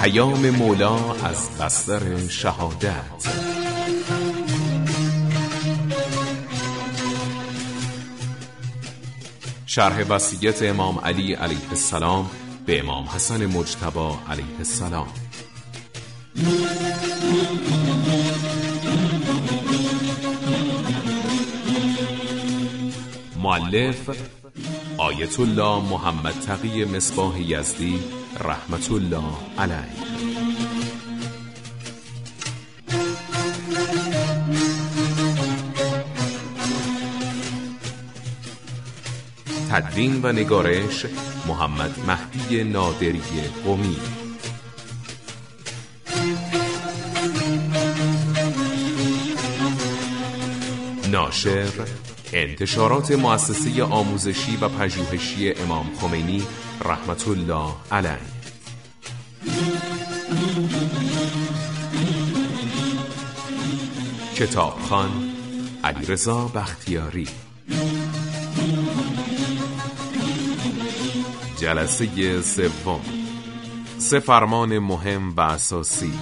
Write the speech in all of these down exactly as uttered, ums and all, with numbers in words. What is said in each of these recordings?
پیام مولا از بستر شهادت. شرح وصیت امام علی علیه السلام به امام حسن مجتبی علیه السلام. مؤلف آیت الله محمد تقی مصباح یزدی رحمت الله علیه. تدوین و نگارش محمد مهدی نادری قمی. ناشر انتشارات مؤسسه آموزشی و پژوهشی امام خمینی رحمت الله علیه. کتابخوان علیرضا بختیاری. جلسه سوم. سه فرمان مهم و اساسی.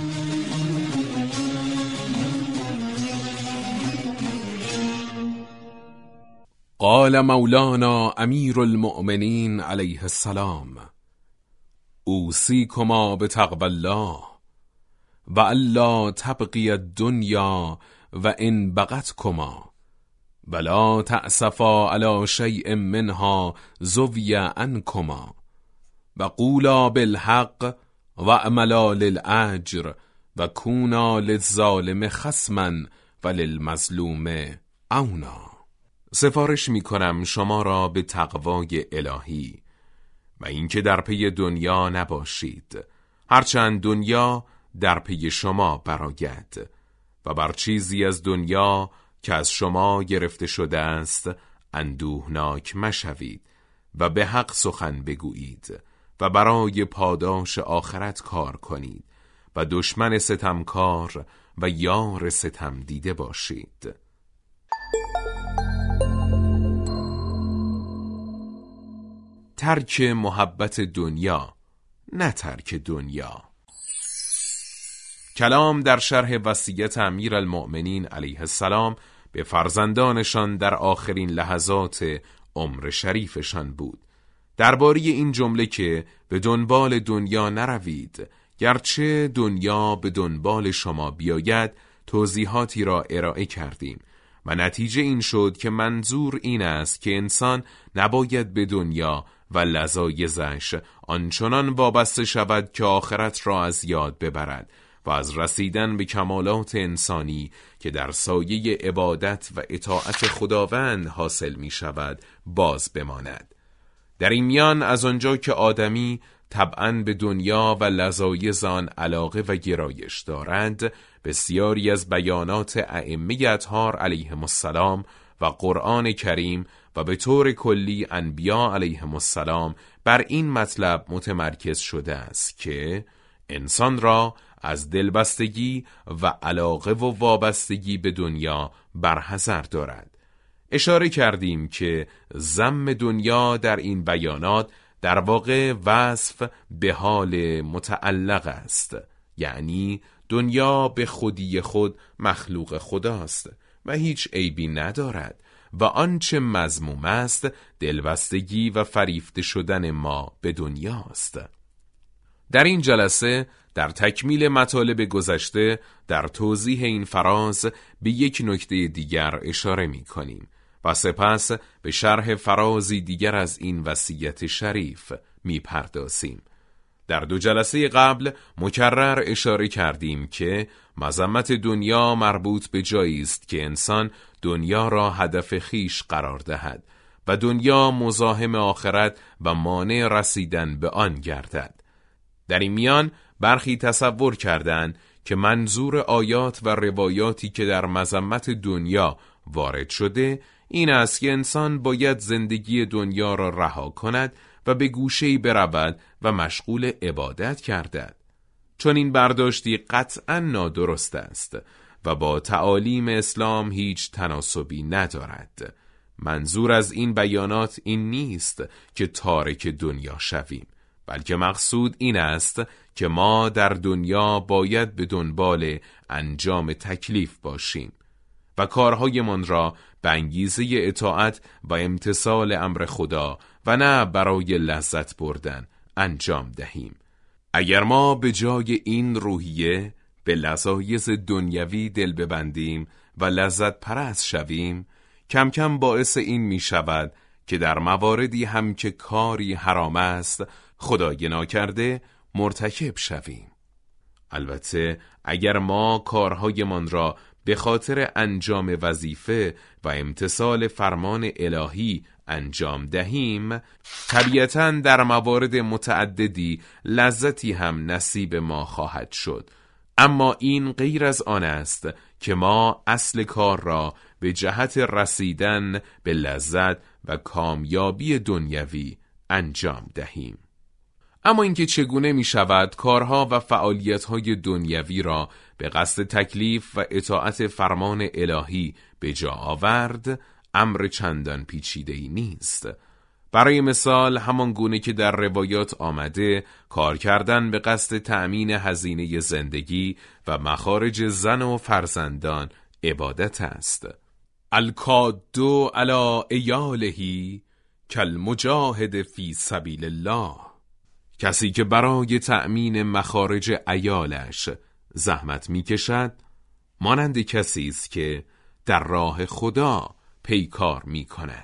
قال مولانا امیر المؤمنین علیه السلام: اوصیکما بتقوی الله و الا تبغی الدنیا و ان بغتکما ولا تأسفا علی شیء منها زوی عنکما و قولا بالحق و اعملا للاجر و کونا للظالم خصما و للمظلوم عونا. سفارش می کنم شما را به تقوای الهی و اینکه در پی دنیا نباشید، هرچند دنیا در پی شما برآید، و بر چیزی از دنیا که از شما گرفته شده است اندوهناک مشوید و به حق سخن بگویید و برای پاداش آخرت کار کنید و دشمن ستمکار و یار ستم دیده باشید. ترک محبت دنیا، نه ترک دنیا. کلام در شرح وصیت امیرالمؤمنین علیه السلام به فرزندانشان در آخرین لحظات عمر شریفشان بود. درباره این جمله که به دنبال دنیا نروید، گرچه دنیا به دنبال شما بیاید، توضیحاتی را ارائه کردیم و نتیجه این شد که منظور این است که انسان نباید به دنیا و لذایذش آنچنان وابسته شود که آخرت را از یاد ببرد و از رسیدن به کمالات انسانی که در سایه عبادت و اطاعت خداوند حاصل می شود باز بماند. در این میان از آنجا که آدمی طبعاً به دنیا و لذایذ آن علاقه و گرایش دارد، بسیاری از بیانات ائمه اطهار علیهم السلام و قرآن کریم و به طور کلی انبیا علیهم السلام بر این مطلب متمرکز شده است که انسان را از دلبستگی و علاقه و وابستگی به دنیا برحذر دارد. اشاره کردیم که ذم دنیا در این بیانات در واقع وصف به حال متعلق است، یعنی دنیا به خودی خود مخلوق خداست و هیچ عیبی ندارد و آنچه مذموم است دلبستگی و فریفته شدن ما به دنیاست. در این جلسه در تکمیل مطالب گذشته در توضیح این فراز به یک نکته دیگر اشاره می کنیم و سپس به شرح فرازی دیگر از این وصیت شریف می پردازیم. در دو جلسه قبل مکرر اشاره کردیم که مذمت دنیا مربوط به جایی است که انسان دنیا را هدف خیش قرار دهد و دنیا مزاحم آخرت و مانع رسیدن به آن گردد. در این میان برخی تصور کردند که منظور آیات و روایاتی که در مذمت دنیا وارد شده این است که انسان باید زندگی دنیا را رها کند و به گوشه‌ای برود و مشغول عبادت گردد. چون این برداشتی قطعاً نادرست است و با تعالیم اسلام هیچ تناسبی ندارد. منظور از این بیانات این نیست که تارک دنیا شویم، بلکه مقصود این است که ما در دنیا باید به دنبال انجام تکلیف باشیم و کارهایمان را به انگیزه اطاعت و امتثال امر خدا و نه برای لذت بردن انجام دهیم. اگر ما به جای این روحیه به لذایذ دنیوی دل ببندیم و لذت پرست شویم، کم کم باعث این می شود که در مواردی هم که کاری حرام است خدای ناکرده مرتکب شویم. البته اگر ما کارهایمان را به خاطر انجام وظیفه و امتثال فرمان الهی انجام دهیم، طبیعتاً در موارد متعددی لذتی هم نصیب ما خواهد شد. اما این غیر از آن است که ما اصل کار را به جهت رسیدن به لذت و کامیابی دنیوی انجام دهیم. اما اینکه چگونه می شود کارها و فعالیت‌های دنیوی را به قصد تکلیف و اطاعت فرمان الهی به جا آورد، امر چندان پیچیده‌ای نیست. برای مثال همان گونه که در روایات آمده، کار کردن به قصد تأمین هزینه زندگی و مخارج زن و فرزندان عبادت است. الکادو علی ایالهی کالمجاهد فی سبیل الله. کسی که برای تأمین مخارج عیالش زحمت میکشد، مانند کسی است که در راه خدا پیکار میکند.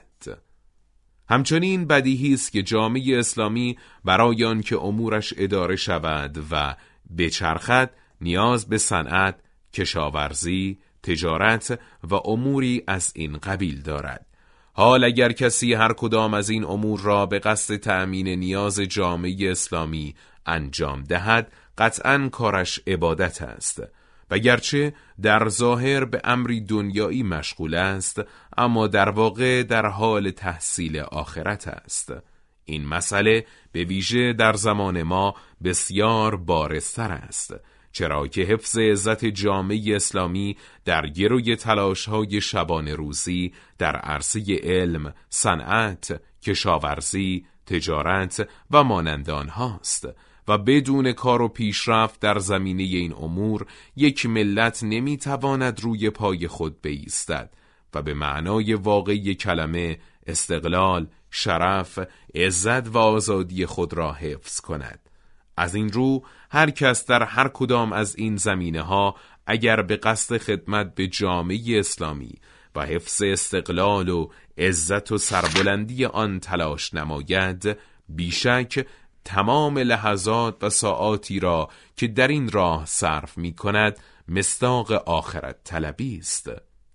همچنین بدیهی است که جامعه اسلامی برای آنکه امورش اداره شود و بچرخد نیاز به صنعت، کشاورزی، تجارت و اموری از این قبیل دارد. حال اگر کسی هر کدام از این امور را به قصد تأمین نیاز جامعه اسلامی انجام دهد، قطعاً کارش عبادت است و گرچه در ظاهر به امری دنیایی مشغول است، اما در واقع در حال تحصیل آخرت است. این مسئله به ویژه در زمان ما بسیار بارزتر است، چرا که حفظ عزت جامعه اسلامی در گروی تلاش‌های شبانه روزی در عرصه علم، صنعت، کشاورزی، تجارت و مانند آنهاست و بدون کار و پیشرفت در زمینه این امور یک ملت نمیتواند روی پای خود بایستد و به معنای واقعی کلمه استقلال، شرف، عزت و آزادی خود را حفظ کند. از این رو هر کس در هر کدام از این زمینه ها اگر به قصد خدمت به جامعه اسلامی و حفظ استقلال و عزت و سربلندی آن تلاش نماید، بیشک تمام لحظات و ساعاتی را که در این راه صرف می کند مصداق آخرت طلبی است.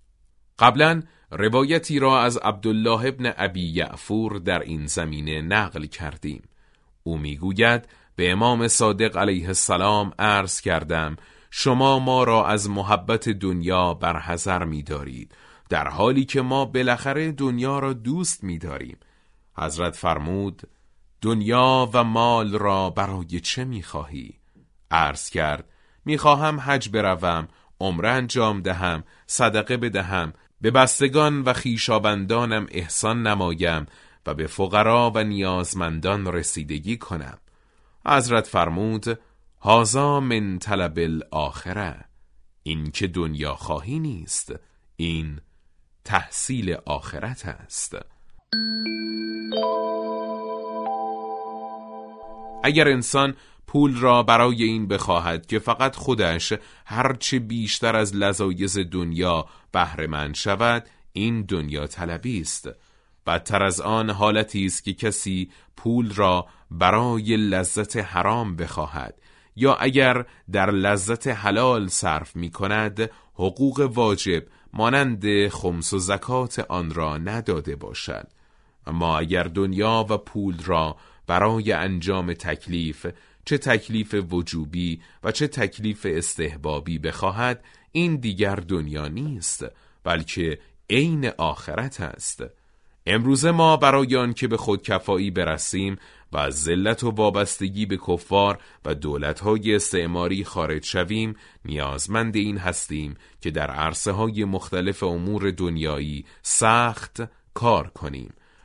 قبلا روایتی را از عبدالله ابن ابی یعفور در این زمینه نقل کردیم. او می گوید به امام صادق علیه السلام عرض کردم شما ما را از محبت دنیا برحذر می دارید، در حالی که ما بالاخره دنیا را دوست می داریم. حضرت فرمود دنیا و مال را برای چه می خواهی؟ عرض کرد می خواهم حج بروم، عمره انجام دهم، صدقه بدهم، به بستگان و خویشاوندانم احسان نمایم و به فقرا و نیازمندان رسیدگی کنم. حضرت فرمود هذا من طلب الاخره. این که دنیا خواهی نیست، این تحصیل آخرت است. اگر انسان پول را برای این بخواهد که فقط خودش هرچه بیشتر از لذایذ دنیا بهره مند شود، این دنیا طلبی است. بدتر از آن حالتی است که کسی پول را برای لذت حرام بخواهد یا اگر در لذت حلال صرف می کند حقوق واجب مانند خمس و زکات آن را نداده باشد. اما اگر دنیا و پول را برای انجام تکلیف، چه تکلیف وجوبی و چه تکلیف استحبابی بخواهد، این دیگر دنیا نیست بلکه عین آخرت است. امروز ما برای آن که به خودکفایی برسیم و از ذلت و وابستگی به کفار و دولت‌های استعماری خارج شویم، نیازمند این هستیم که در عرصه‌های مختلف امور دنیایی سخت کار کنیم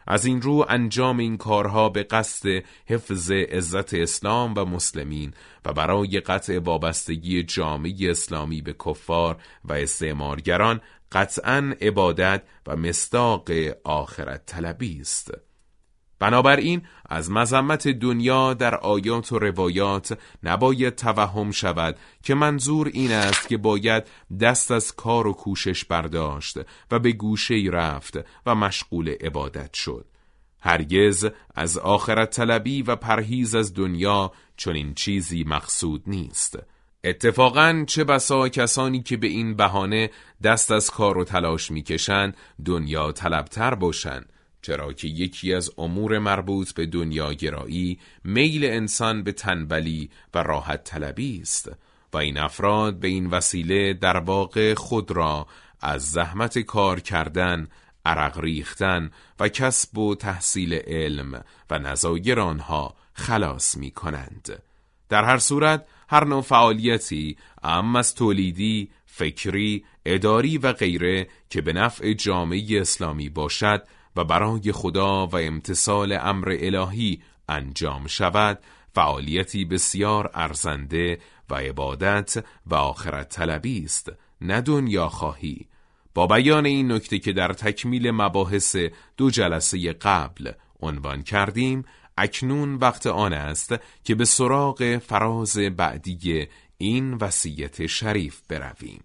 از این رو انجام این کارها به قصد حفظ عزت اسلام و مسلمین و برای قطع وابستگی جامعه اسلامی به کفار و استعمارگران قطعاً عبادت و مصداق آخرت طلبی است. بنابراین از مذمت دنیا در آیات و روایات نباید توهم شود که منظور این است که باید دست از کار و کوشش برداشت و به گوشه‌ای رفت و مشغول عبادت شد. هرگز از آخرت طلبی و پرهیز از دنیا چنین چیزی مقصود نیست. اتفاقاً چه بسا کسانی که به این بهانه دست از کار و تلاش میکشند دنیا طلبتر باشند، چرا که یکی از امور مربوط به دنیا گرایی میل انسان به تنبلی و راحت طلبی است و این افراد به این وسیله در واقع خود را از زحمت کار کردن، عرق ریختن و کسب و تحصیل علم و نظایر آنها خلاص می کنند. در هر صورت هر نوع فعالیتی، اما از تولیدی، فکری، اداری و غیره که به نفع جامعه اسلامی باشد و برای خدا و امتثال امر الهی انجام شود، فعالیتی بسیار ارزنده و عبادت و آخرت طلبی است، نه دنیا خواهی. با بیان این نکته که در تکمیل مباحث دو جلسه قبل عنوان کردیم، اکنون وقت آن است که به سراغ فراز بعدی این وصیت شریف برویم.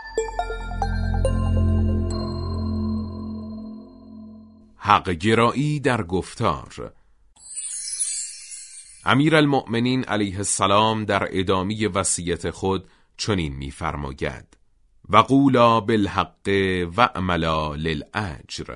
حق گرایی در گفتار. امیرالمؤمنین علیه السلام در ادامه وصیت خود چنین می‌فرماید: و قولا بالحق و اعملا للاجر.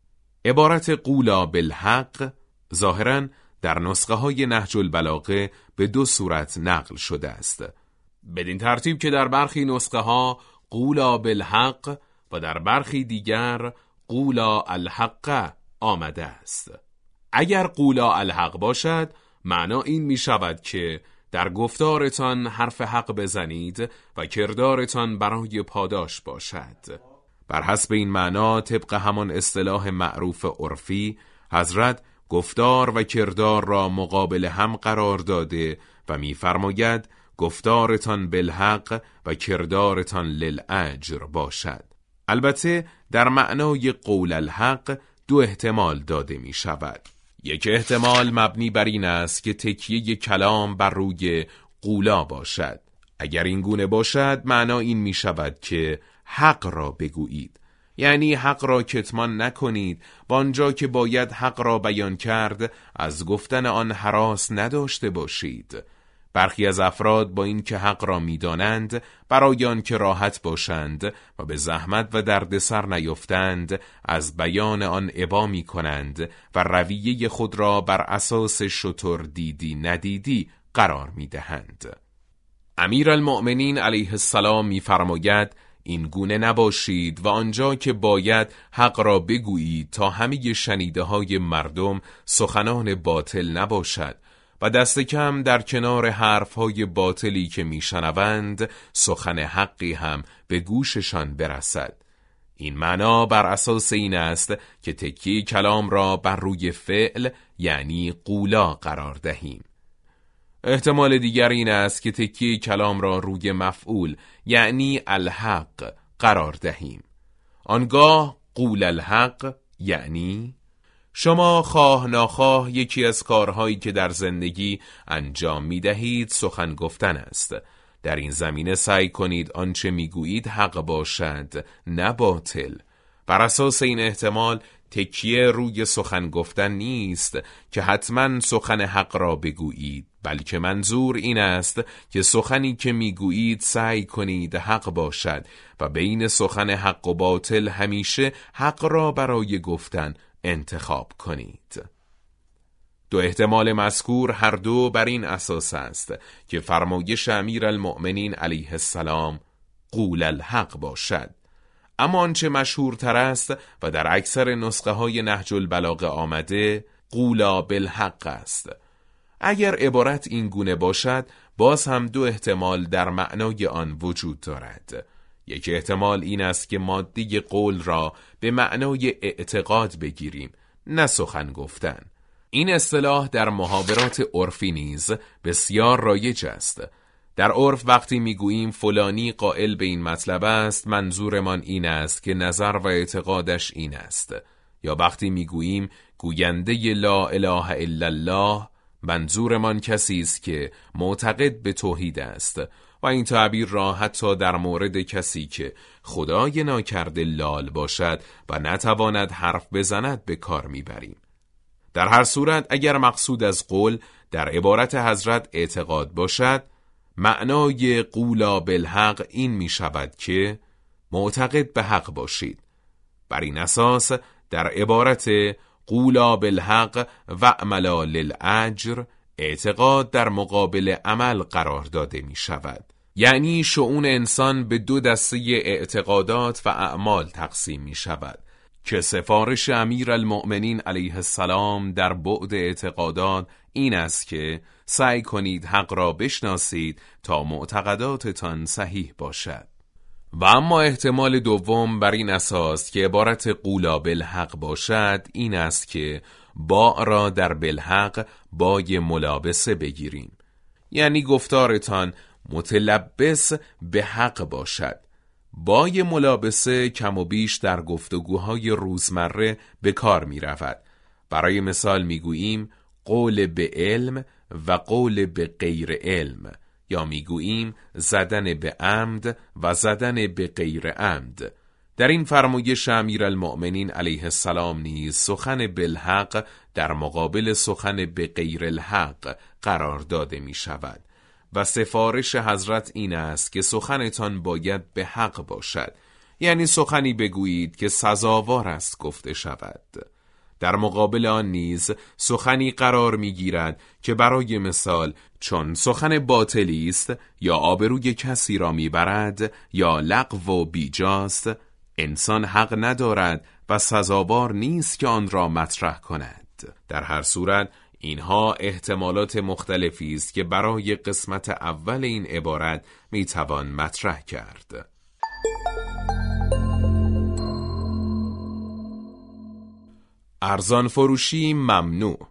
عبارت قولا بالحق ظاهراً در نسخه های نهج البلاغه به دو صورت نقل شده است، بدین ترتیب که در برخی نسخه ها قولا بالحق و در برخی دیگر قولا الحق آمده است. اگر قولا الحق باشد، معنا این می شود که در گفتارتان حرف حق بزنید و کردارتان برای پاداش باشد. بر حسب این معنا طبق همان اصطلاح معروف عرفی، حضرت گفتار و کردار را مقابل هم قرار داده و می‌فرماید گفتارتان بالحق و کردارتان للاجر باشد. البته در معنای قول الحق دو احتمال داده می شود. یک احتمال مبنی بر این است که تکیه کلام بر روی قولا باشد. اگر این گونه باشد، معنا این می شود که حق را بگویید، یعنی حق را کتمان نکنید و آنجا که باید حق را بیان کرد از گفتن آن هراس نداشته باشید. برخی از افراد با این که حق را می‌دانند، برای آن که راحت باشند و به زحمت و دردسر نیفتند، از بیان آن ابا می‌کنند و رویه خود را بر اساس شتر دیدی ندیدی قرار می‌دهند. امیرالمؤمنین علیه السلام می‌فرماید این گونه نباشید و آنجا که باید حق را بگویید تا همه شنیده های مردم سخنان باطل نباشد و دست کم در کنار حرفهای باطلی که میشنوند سخن حقی هم به گوششان برسد. این معنا بر اساس این است که تکیه کلام را بر روی فعل یعنی قولا قرار دهیم. احتمال دیگر این است که تکیه کلام را روی مفعول یعنی الحق قرار دهیم. آنگاه قول الحق یعنی شما خواه ناخواه یکی از کارهایی که در زندگی انجام می دهید سخن گفتن است. در این زمینه سعی کنید آنچه می گویید حق باشد، نه باطل. بر اساس این احتمال تکیه روی سخن گفتن نیست که حتما سخن حق را بگویید، بلکه منظور این است که سخنی که میگویید سعی کنید حق باشد و بین سخن حق و باطل همیشه حق را برای گفتن انتخاب کنید. دو احتمال مذکور هر دو بر این اساس است که فرمایش امیرالمؤمنین علیه السلام قول الحق باشد. اما آنچه مشهورتر است و در اکثر نسخه های نهج البلاغه آمده قولا بالحق است. اگر عبارت این گونه باشد، باز هم دو احتمال در معنای آن وجود دارد. یک احتمال این است که ماده قول را به معنای اعتقاد بگیریم، نه سخن گفتن. این اصطلاح در محاورات عرفی نیز بسیار رایج است. در عرف وقتی میگوییم فلانی قائل به این مطلب است، منظورمان این است که نظر و اعتقادش این است. یا وقتی میگوییم گوینده لا اله الا الله، منظورمان کسی است که معتقد به توحید است و این تعبیر را حتی در مورد کسی که خدای ناکرده لال باشد و نتواند حرف بزند به کار میبریم. در هر صورت اگر مقصود از قول در عبارت حضرت اعتقاد باشد، معنای قولا بالحق این می شود که معتقد به حق باشید. بر این اساس در عبارت قولا بالحق و عملا للاجر اعتقاد در مقابل عمل قرار داده می شود. یعنی شؤون انسان به دو دسته اعتقادات و اعمال تقسیم می شود که سفارش امیرالمؤمنین علیه السلام در بعد اعتقادات این است که سعی کنید حق را بشناسید تا معتقداتتان صحیح باشد. و اما احتمال دوم بر این اساس که عبارت قولا بالحق باشد این است که با را در بالحق بای ملابسه بگیریم، یعنی گفتارتان متلبس به حق باشد. بای ملابسه کم و بیش در گفتگوهای روزمره به کار می رود. برای مثال می گوییم قول به علم و قول به غیر علم، یا می گوییم زدن به عمد و زدن به غیر عمد. در این فرمایش امیرالمؤمنین علیه السلام نیز سخن بالحق در مقابل سخن به غیر الحق قرار داده می شود و سفارش حضرت این است که سخنتان باید به حق باشد، یعنی سخنی بگویید که سزاوار است گفته شود. در مقابل آن نیز سخنی قرار میگیرد که برای مثال چون سخن باطلی است یا آبروی کسی را میبرد یا لغو و بیجاست، انسان حق ندارد و سزاوار نیست که آن را مطرح کند. در هر صورت اینها احتمالات مختلفی است که برای قسمت اول این عبارت میتوان مطرح کرد. ارزان فروشی ممنوع.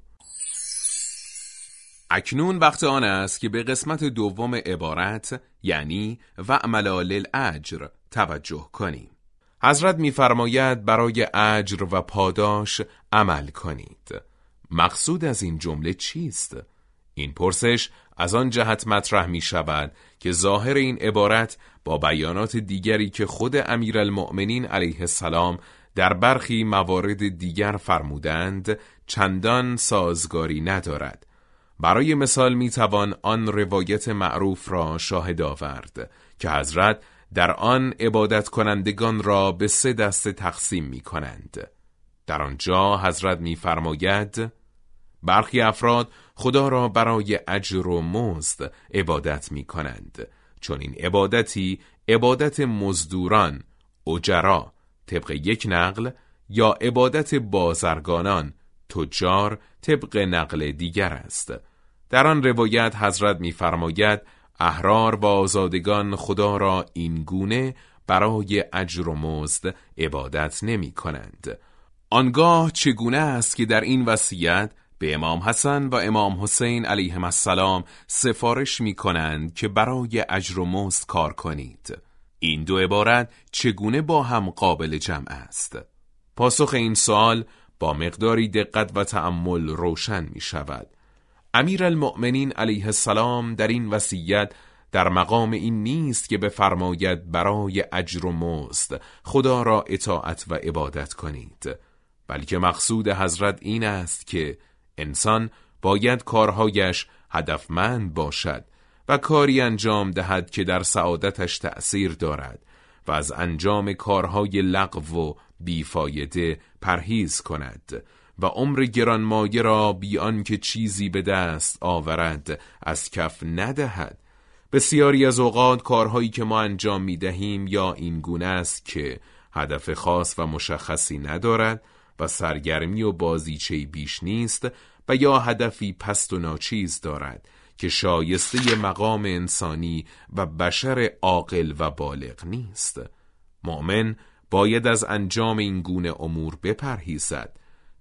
اکنون وقت آن است که به قسمت دوم عبارت یعنی و عملا للاجر توجه کنیم. حضرت می‌فرماید برای اجر و پاداش عمل کنید. مقصود از این جمله چیست؟ این پرسش از آن جهت مطرح می شود که ظاهر این عبارت با بیانات دیگری که خود امیرالمؤمنین علیه السلام در برخی موارد دیگر فرمودند چندان سازگاری ندارد. برای مثال می توان آن روایت معروف را شاهد آورد که حضرت در آن عبادت کنندگان را به سه دسته تقسیم می کنند. در آنجا حضرت می فرماید برخی افراد خدا را برای اجر و مزد عبادت می کنند، چون این عبادتی عبادت مزدوران، اجرا طبق یک نقل، یا عبادت بازرگانان، تجار طبق نقل دیگر است. در آن روایت حضرت می فرماید احرار و آزادگان خدا را این گونه برای اجر و مزد عبادت نمی کنند. آنگاه چگونه است که در این وصیت به امام حسن و امام حسین علیهم السلام سفارش می کنند که برای اجر و مزد کار کنید؟ این دو عبارت چگونه با هم قابل جمع است؟ پاسخ این سوال با مقداری دقت و تأمل روشن می شود. امیرالمؤمنین علیه السلام در این وصیت در مقام این نیست که بفرماید برای اجر و مزد خدا را اطاعت و عبادت کنید، بلکه مقصود حضرت این است که انسان باید کارهایش هدفمند باشد و کاری انجام دهد که در سعادتش تأثیر دارد و از انجام کارهای لغو و بیفایده پرهیز کند و عمر گرانمایه را بی آنکه چیزی به دست آورد از کف ندهد. بسیاری از اوقات کارهایی که ما انجام می دهیم یا این گونه است که هدف خاص و مشخصی ندارد و سرگرمی و بازیچه‌ای بیش نیست و یا هدفی پست و ناچیز دارد که شایسته مقام انسانی و بشر عاقل و بالغ نیست. مؤمن باید از انجام این گونه امور بپرهیزد،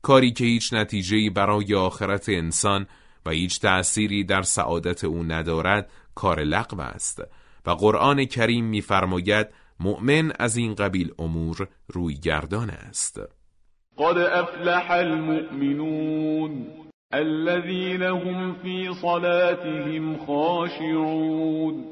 کاری که هیچ نتیجه‌ای برای آخرت انسان و هیچ تأثیری در سعادت او ندارد کار لغو است و قرآن کریم می‌فرماید مؤمن از این قبیل امور روی گردان است. قد افلح المؤمنون الذين هم في صلاتهم خاشعون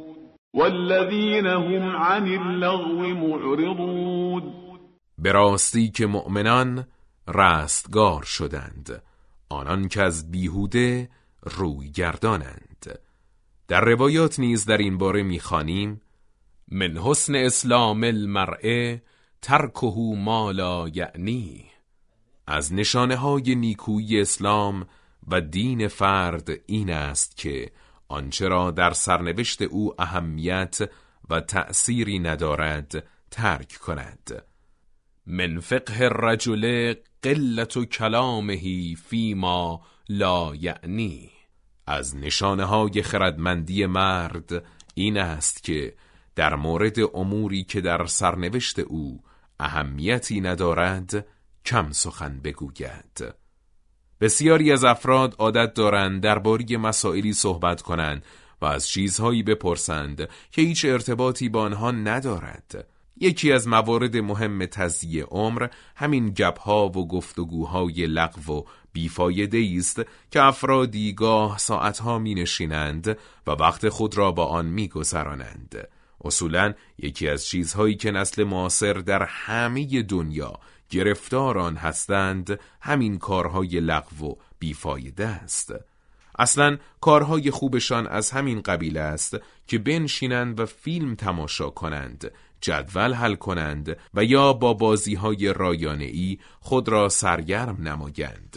والذين هم عن اللغو معرضون. به راستی که مؤمنان رستگار شدند، آنان که از بیهوده روی گردانند. در روایات نیز در این باره می‌خوانیم من حسن اسلام المرء ترکه ما لا یعنی. از نشانه های نیکویی اسلام و دین فرد این است که آنچه را در سرنوشت او اهمیت و تأثیری ندارد ترک کند. من فقه الرجل قلت کلامه فیما لا یعنی. از نشانه های خردمندی مرد این است که در مورد اموری که در سرنوشت او اهمیتی ندارد کم سخن بگوید. بسیاری از افراد عادت دارند درباره مسائلی صحبت کنند و از چیزهایی بپرسند که هیچ ارتباطی با آنها ندارد. یکی از موارد مهم تضییع عمر همین گپ‌ها و گفتگوهای لغو و بیفایده است که افرادی گاه ساعتها می نشینند و وقت خود را با آن می گذرانند. اصولاً یکی از چیزهایی که نسل معاصر در همه دنیا گرفتار آن هستند همین کارهای لغو و بیفایده است. اصلاً کارهای خوبشان از همین قبیل است که بنشینند و فیلم تماشا کنند، جدول حل کنند و یا با بازیهای رایانه‌ای خود را سرگرم نمایند.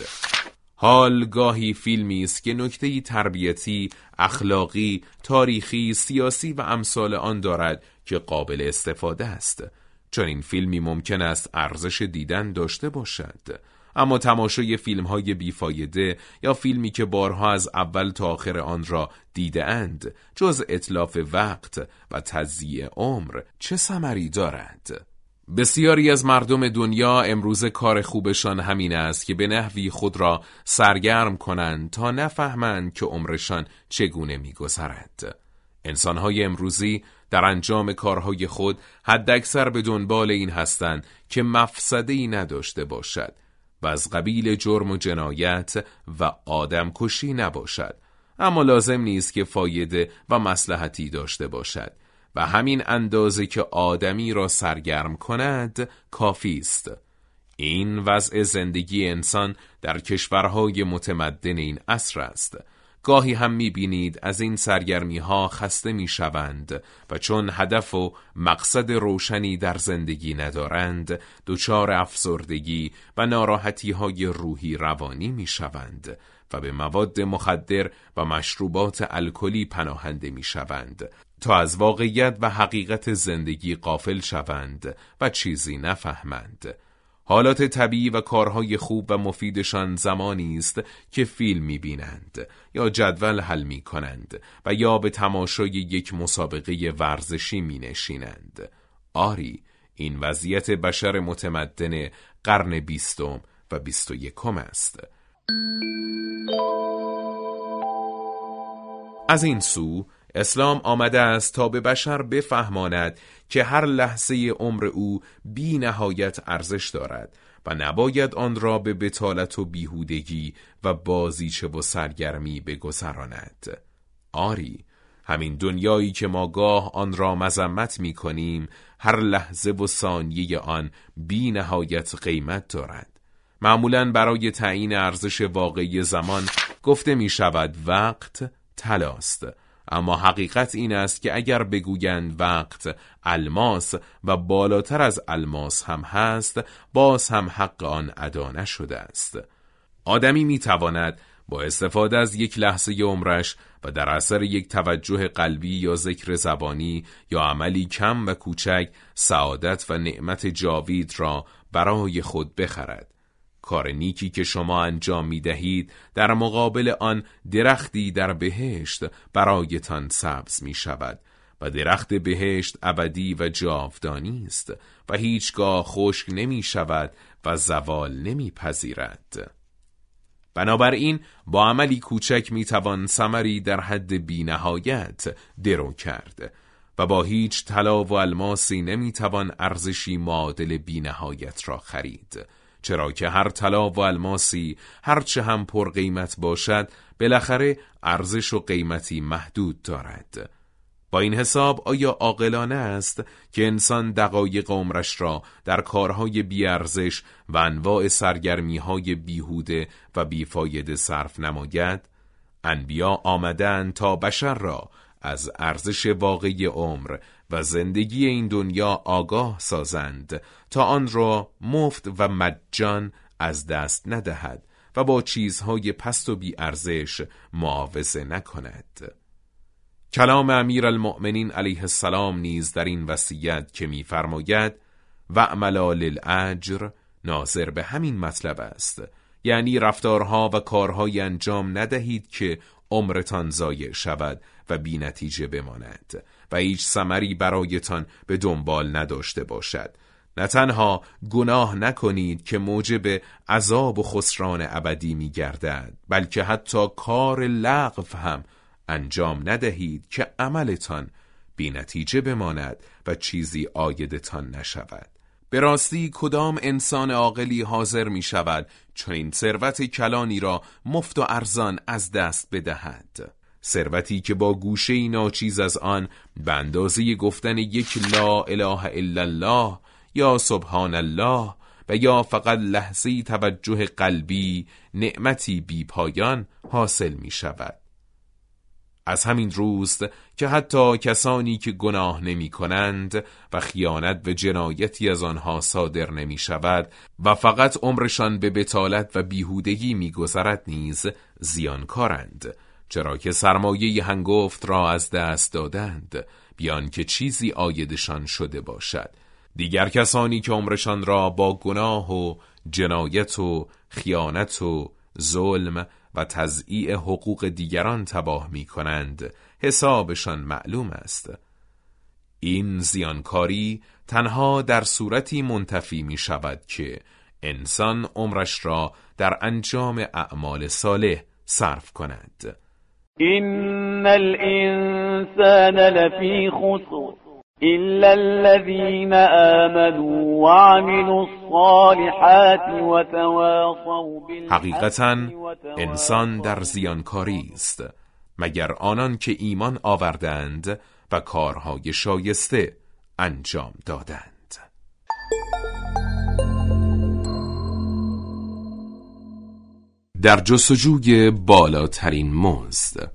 حال گاهی فیلمی است که نکته‌ای تربیتی، اخلاقی، تاریخی، سیاسی و امثال آن دارد که قابل استفاده است. چون این فیلمی ممکن است ارزش دیدن داشته باشد، اما تماشای فیلم‌های بیفایده یا فیلمی که بارها از اول تا آخر آن را دیده اند جز اتلاف وقت و تضییع عمر چه ثمری دارد؟ بسیاری از مردم دنیا امروز کار خوبشان همین است که به نحوی خود را سرگرم کنند تا نفهمند که عمرشان چگونه می‌گذرد. انسان‌های امروزی در انجام کارهای خود حداکثر به دنبال این هستند که مفسده‌ای نداشته باشد و از قبیل جرم و جنایت و آدمکشی نباشد، اما لازم نیست که فایده و مصلحتی داشته باشد و همین اندازه که آدمی را سرگرم کند کافی است. این وضع زندگی انسان در کشورهای متمدن این عصر است. گاهی هم می‌بینید از این سرگرمی‌ها خسته می‌شوند و چون هدف و مقصد روشنی در زندگی ندارند، دچار افسردگی و ناراحتی‌های روحی روانی می‌شوند و به مواد مخدر و مشروبات الکلی پناهنده می‌شوند تا از واقعیت و حقیقت زندگی غافل شوند و چیزی نفهمند. حالات طبیعی و کارهای خوب و مفیدشان زمانی است که فیلم می‌بینند یا جدول حل می‌کنند و یا به تماشای یک مسابقه ورزشی می‌نشینند. آری، این وضعیت بشر متمدن قرن بیستم و بیست و یکم است. از این سو اسلام آمده است تا به بشر بفهماند که هر لحظه عمر او بی نهایت ارزش دارد و نباید آن را به بطالت و بیهودگی و بازیچه و سرگرمی بگذراند. آری، همین دنیایی که ما گاه آن را مذمت می کنیم، هر لحظه و ثانیه آن بی نهایت قیمت دارد. معمولاً برای تعیین ارزش واقعی زمان گفته می شود وقت طلاست، اما حقیقت این است که اگر بگویند وقت الماس و بالاتر از الماس هم هست، باز هم حق آن ادا نشده است. آدمی میتواند با استفاده از یک لحظه عمرش و در اثر یک توجه قلبی یا ذکر زبانی یا عملی کم و کوچک سعادت و نعمت جاوید را برای خود بخرد. کار نیکی که شما انجام می دهید در مقابل آن درختی در بهشت برایتان سبز می شود و درخت بهشت ابدی و جاودانی است و هیچگاه خشک نمی شود و زوال نمی پذیرد. بنابراین با عملی کوچک می توان ثمری در حد بی نهایت درو کرد و با هیچ طلا و الماسی نمی توان ارزشی معادل بی نهایت را خرید، چرا که هر طلا و الماسی هرچه هم پر قیمت باشد بالاخره ارزش و قیمتی محدود دارد. با این حساب آیا عاقلانه است که انسان دقایق عمرش را در کارهای بی‌ارزش و انواع سرگرمی‌های بیهوده و بیفایده صرف نماید؟ انبیا آمدند تا بشر را از ارزش واقعی عمر و زندگی این دنیا آگاه سازند تا آن را مفت و مجان از دست ندهد و با چیزهای پست و بی‌ارزش معاوضه نکند. کلام امیرالمؤمنین علیه السلام نیز در این وصیت که می‌فرماید وَاعْمَلُوا لِلْأَجْرِ ناظر به همین مطلب است، یعنی رفتارها و کارهای انجام ندهید که عمرتان ضایع شود و بی نتیجه بماند و هیچ ثمری برایتان به دنبال نداشته باشد. نه تنها گناه نکنید که موجب عذاب و خسران ابدی می گردد، بلکه حتی کار لغو هم انجام ندهید که عملتان بی نتیجه بماند و چیزی عایدتان نشود. به راستی کدام انسان عاقلی حاضر می شود چون این ثروت کلانی را مفت و ارزان از دست بدهد؟ ثروتی که با گوشه‌ای ناچیز از آن به اندازه گفتن یک لا اله الا الله یا سبحان الله و یا فقط لحظه‌ای توجه قلبی نعمتی بی پایان حاصل می شود. از همین روست که حتی کسانی که گناه نمی کنند و خیانت و جنایتی از آنها صادر نمی شود و فقط عمرشان به بطالت و بیهودگی می گذرد نیز زیانکارند، چرا که سرمایه هنگفت را از دست دادند بیان که چیزی عایدشان شده باشد. دیگر کسانی که عمرشان را با گناه و جنایت و خیانت و ظلم و تضییع حقوق دیگران تباه می کنند حسابشان معلوم است. این زیانکاری تنها در صورتی منتفی می شود که انسان عمرش را در انجام اعمال صالح صرف کند. إن الإنسان لفی خسر إلا الذين آمنوا وعملوا الصالحات وتواصوا بالحق. حقیقتاً انسان در زیانکاری است مگر آنان که ایمان آوردند و کارهای شایسته انجام دادند. در جستجوی بالاترین مزد.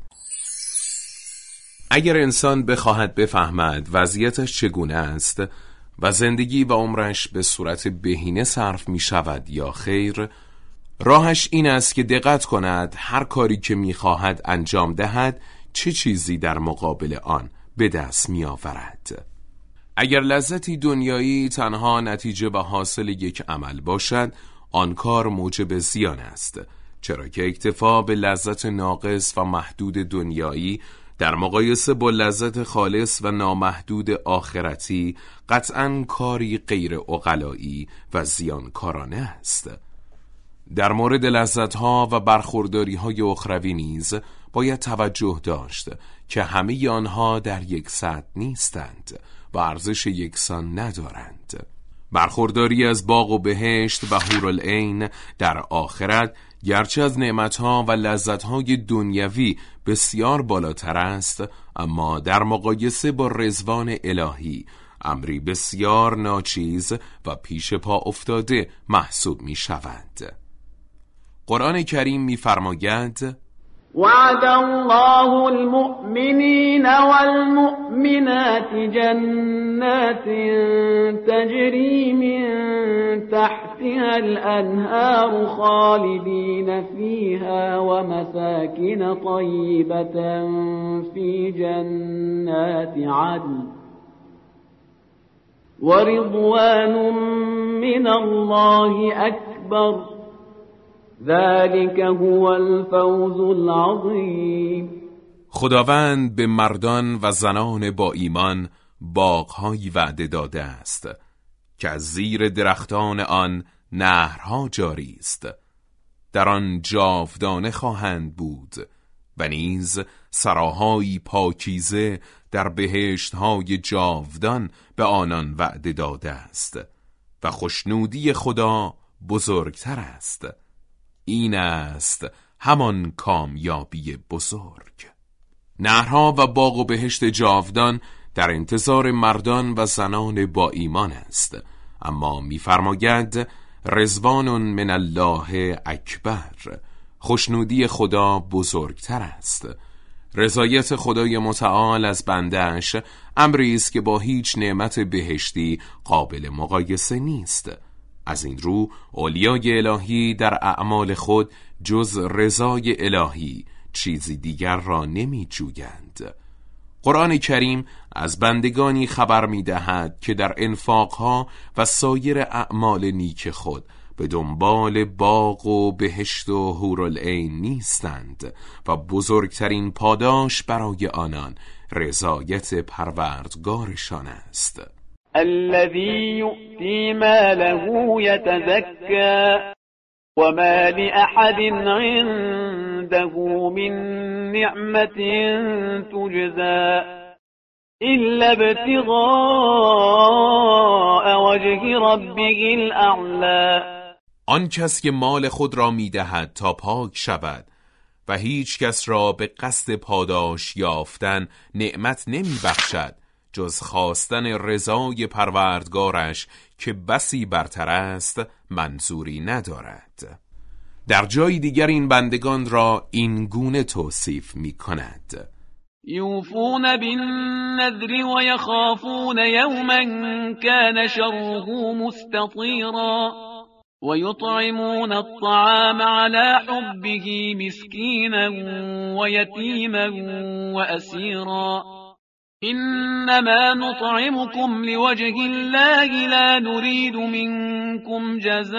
اگر انسان بخواهد بفهمد وضعیتش چگونه است و زندگی و عمرش به صورت بهینه صرف می شود یا خیر، راهش این است که دقت کند هر کاری که می خواهد انجام دهد چه چیزی در مقابل آن به دست می آورد. اگر لذتی دنیایی تنها نتیجه و حاصل یک عمل باشد، آن کار موجب زیان است، چرا که اکتفا به لذت ناقص و محدود دنیایی در مقایسه با لذت خالص و نامحدود آخرتی قطعاً کاری غیر عقلایی و زیانکارانه است. در مورد لذت‌ها و برخورداری‌های اخروی نیز باید توجه داشت که همه آنها در یک سطح نیستند و ارزش یکسان ندارند. برخورداری از باغ و بهشت و حورالعین در آخرت گرچه از نعمتها و لذتهای دنیوی بسیار بالاتر است، اما در مقایسه با رضوان الهی امری بسیار ناچیز و پیش پا افتاده محسوب می شود. قرآن کریم می فرماید وعد الله المؤمنين والمؤمنات جنات تجري من تحتها الأنهار خالدين فيها ومساكن طيبة في جنات عدن ورضوان من الله أكبر ذلك هو الفوز العظیم. خداوند به مردان و زنان با ایمان باغ‌هایی وعده داده است که از زیر درختان آن نهرها جاری است، در آن جاودانه خواهند بود و نیز سراهایی پاکیزه در بهشت‌های جاودان به آنان وعده داده است و خوشنودی خدا بزرگتر است. این است همان کامیابی بزرگ. نهرها و باغ و بهشت جاودان در انتظار مردان و زنان با ایمان است، اما می‌فرماید رضوان من الله اکبر، خوشنودی خدا بزرگتر است. رضایت خدای متعال از بنده‌اش امری است که با هیچ نعمت بهشتی قابل مقایسه نیست. از این رو اولیای الهی در اعمال خود جز رضای الهی چیزی دیگر را نمی جویند. قرآن کریم از بندگانی خبر می دهد که در انفاقها و سایر اعمال نیک خود به دنبال باغ و بهشت و حورالعین نیستند و بزرگترین پاداش برای آنان رضایت پروردگارشان است. الذي يؤتي ماله يتزكى وما لأحد عنده من نعمة تجزى إلا ابتغاء وجه ربه الأعلى. آن کس که مال خود را می‌دهد تا پاک شود و هیچ کس را به قصد پاداش یافتن نعمت نمی‌بخشد جز خواستن رضای پروردگارش که بسی برتر است منظوری ندارد. در جای دیگر این بندگان را این گونه توصیف می کند: یوفون بالنذر و یخافون یوما کان شره مستطیرا و یطعمون الطعام على حبه مسکینا و یتیما و اسیرا إنما نطعمكم لوجه الله لا نريد منكم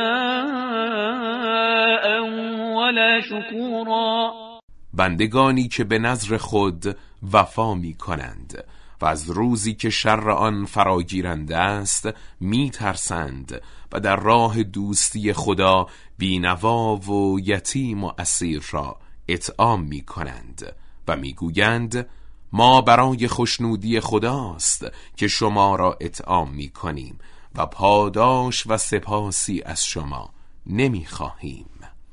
جزاء ولا شكورا. بندگانی که به نذر خود وفا می کنند و از روزی که شر آن فراگیرنده است می ترسند و در راه دوستی خدا بینوا و یتیم و اسیر را اطعام می کنند و می گویند ما برای خوشنودی خداست که شما را اطعام می کنیم و پاداش و سپاسی از شما نمی خواهیم.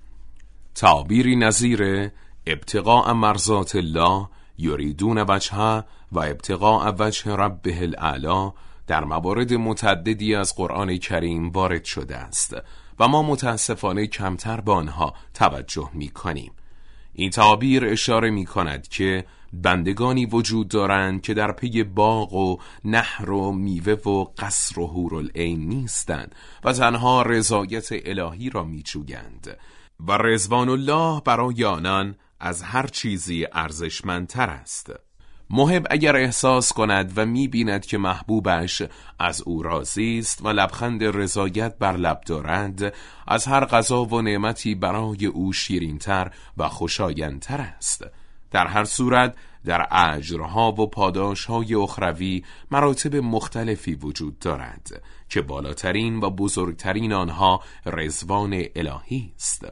تعبیری نظیر ابتغاء مرضات الله یریدون وجهه و ابتغاء وجه ربه الاعلی در موارد متعددی از قرآن کریم وارد شده است و ما متاسفانه کمتر به آنها توجه می کنیم. این تعبیر اشاره می کند که بندگانی وجود دارند که در پی باغ و نهر و میوه و قصر و حورالعین نیستند و تنها رضایت الهی را می‌جویند و رضوان الله برای آنان از هر چیزی ارزشمندتر است. محب اگر احساس کند و می‌بیند که محبوبش از او راضی است و لبخند رضایت بر لب دارد، از هر غذا و نعمتی برای او شیرین‌تر و خوشایندتر است. در هر صورت در اجرها و پاداشهای اخروی مراتب مختلفی وجود دارد که بالاترین و بزرگترین آنها رضوان الهی است.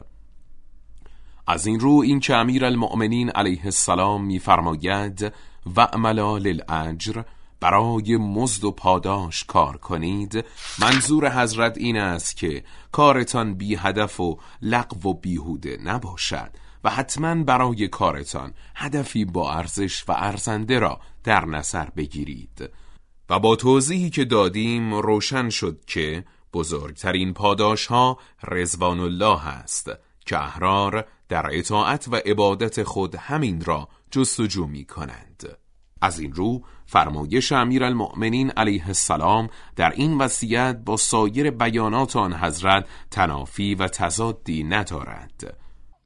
از این رو این که امیرالمؤمنین علیه السلام می‌فرماید و اعملا للاجر، برای مزد و پاداش کار کنید، منظور حضرت این است که کارتان بی هدف و لغو و بیهوده نباشد و حتما برای کارتان هدفی با ارزش و ارزنده را در نظر بگیرید. و با توضیحی که دادیم روشن شد که بزرگترین پاداش ها رضوان الله است که احرار در اطاعت و عبادت خود همین را جستجو می کنند. از این رو فرمایش امیرالمؤمنین علیه السلام در این وصیت با سایر بیانات آن حضرت تنافی و تضادی ندارد.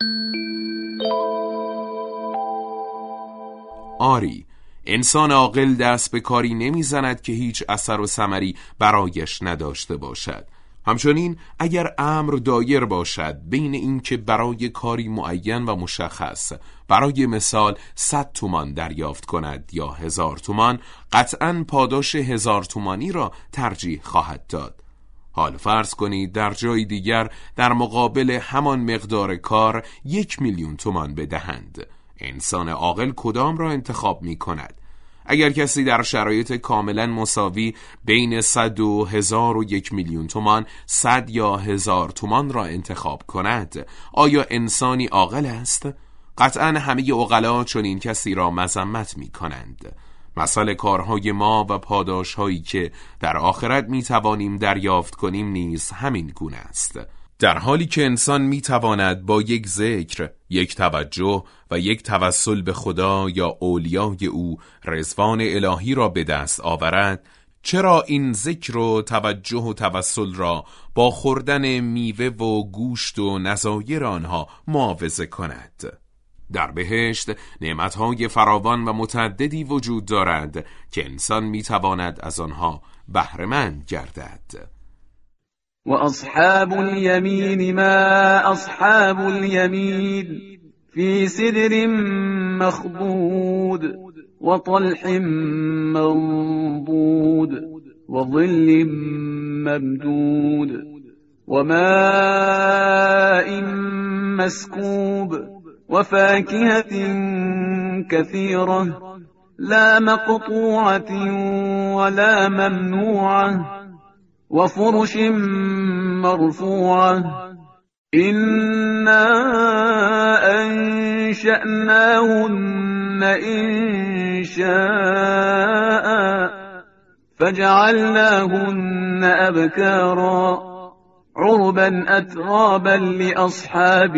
آری، انسان عاقل دست به کاری نمیزند که هیچ اثر و ثمری برایش نداشته باشد همچنین اگر امر دایر باشد بین این که برای کاری معین و مشخص برای مثال صد تومان دریافت کند یا هزار تومان، قطعاً پاداش هزار تومانی را ترجیح خواهد داد. حال فرض کنید در جای دیگر در مقابل همان مقدار کار یک میلیون تومان بدهند. انسان عاقل کدام را انتخاب می کند؟ اگر کسی در شرایط کاملا مساوی بین صد و هزار و یک میلیون تومان، صد یا هزار تومان را انتخاب کند، آیا انسانی عاقل است؟ قطعا همه عقلا چنین کسی را مذمت می کنند. مسئله کارهای ما و پاداشهایی که در آخرت می توانیم دریافت کنیم نیز همین گونه است. در حالی که انسان می تواند با یک ذکر، یک توجه و یک توسل به خدا یا اولیای او رضوان الهی را به دست آورد، چرا این ذکر و توجه و توسل را با خوردن میوه و گوشت و نظایر آنها معاوضه کند؟ در بهشت نعمتهای فراوان و متعددی وجود دارد که انسان می تواند از آنها بهره مند گردد. و اصحاب الیمین ما اصحاب الیمین فی سدر مخضود و طلح منضود و ظل ممدود و ماء مسکوب و فاکهة كثيرة لا مقطوعة ولا ممنوعة و فرش مرفوعة إنا أنشأناهن إنشاء فجعلناهن أبكارا عربا اترابا لاصحاب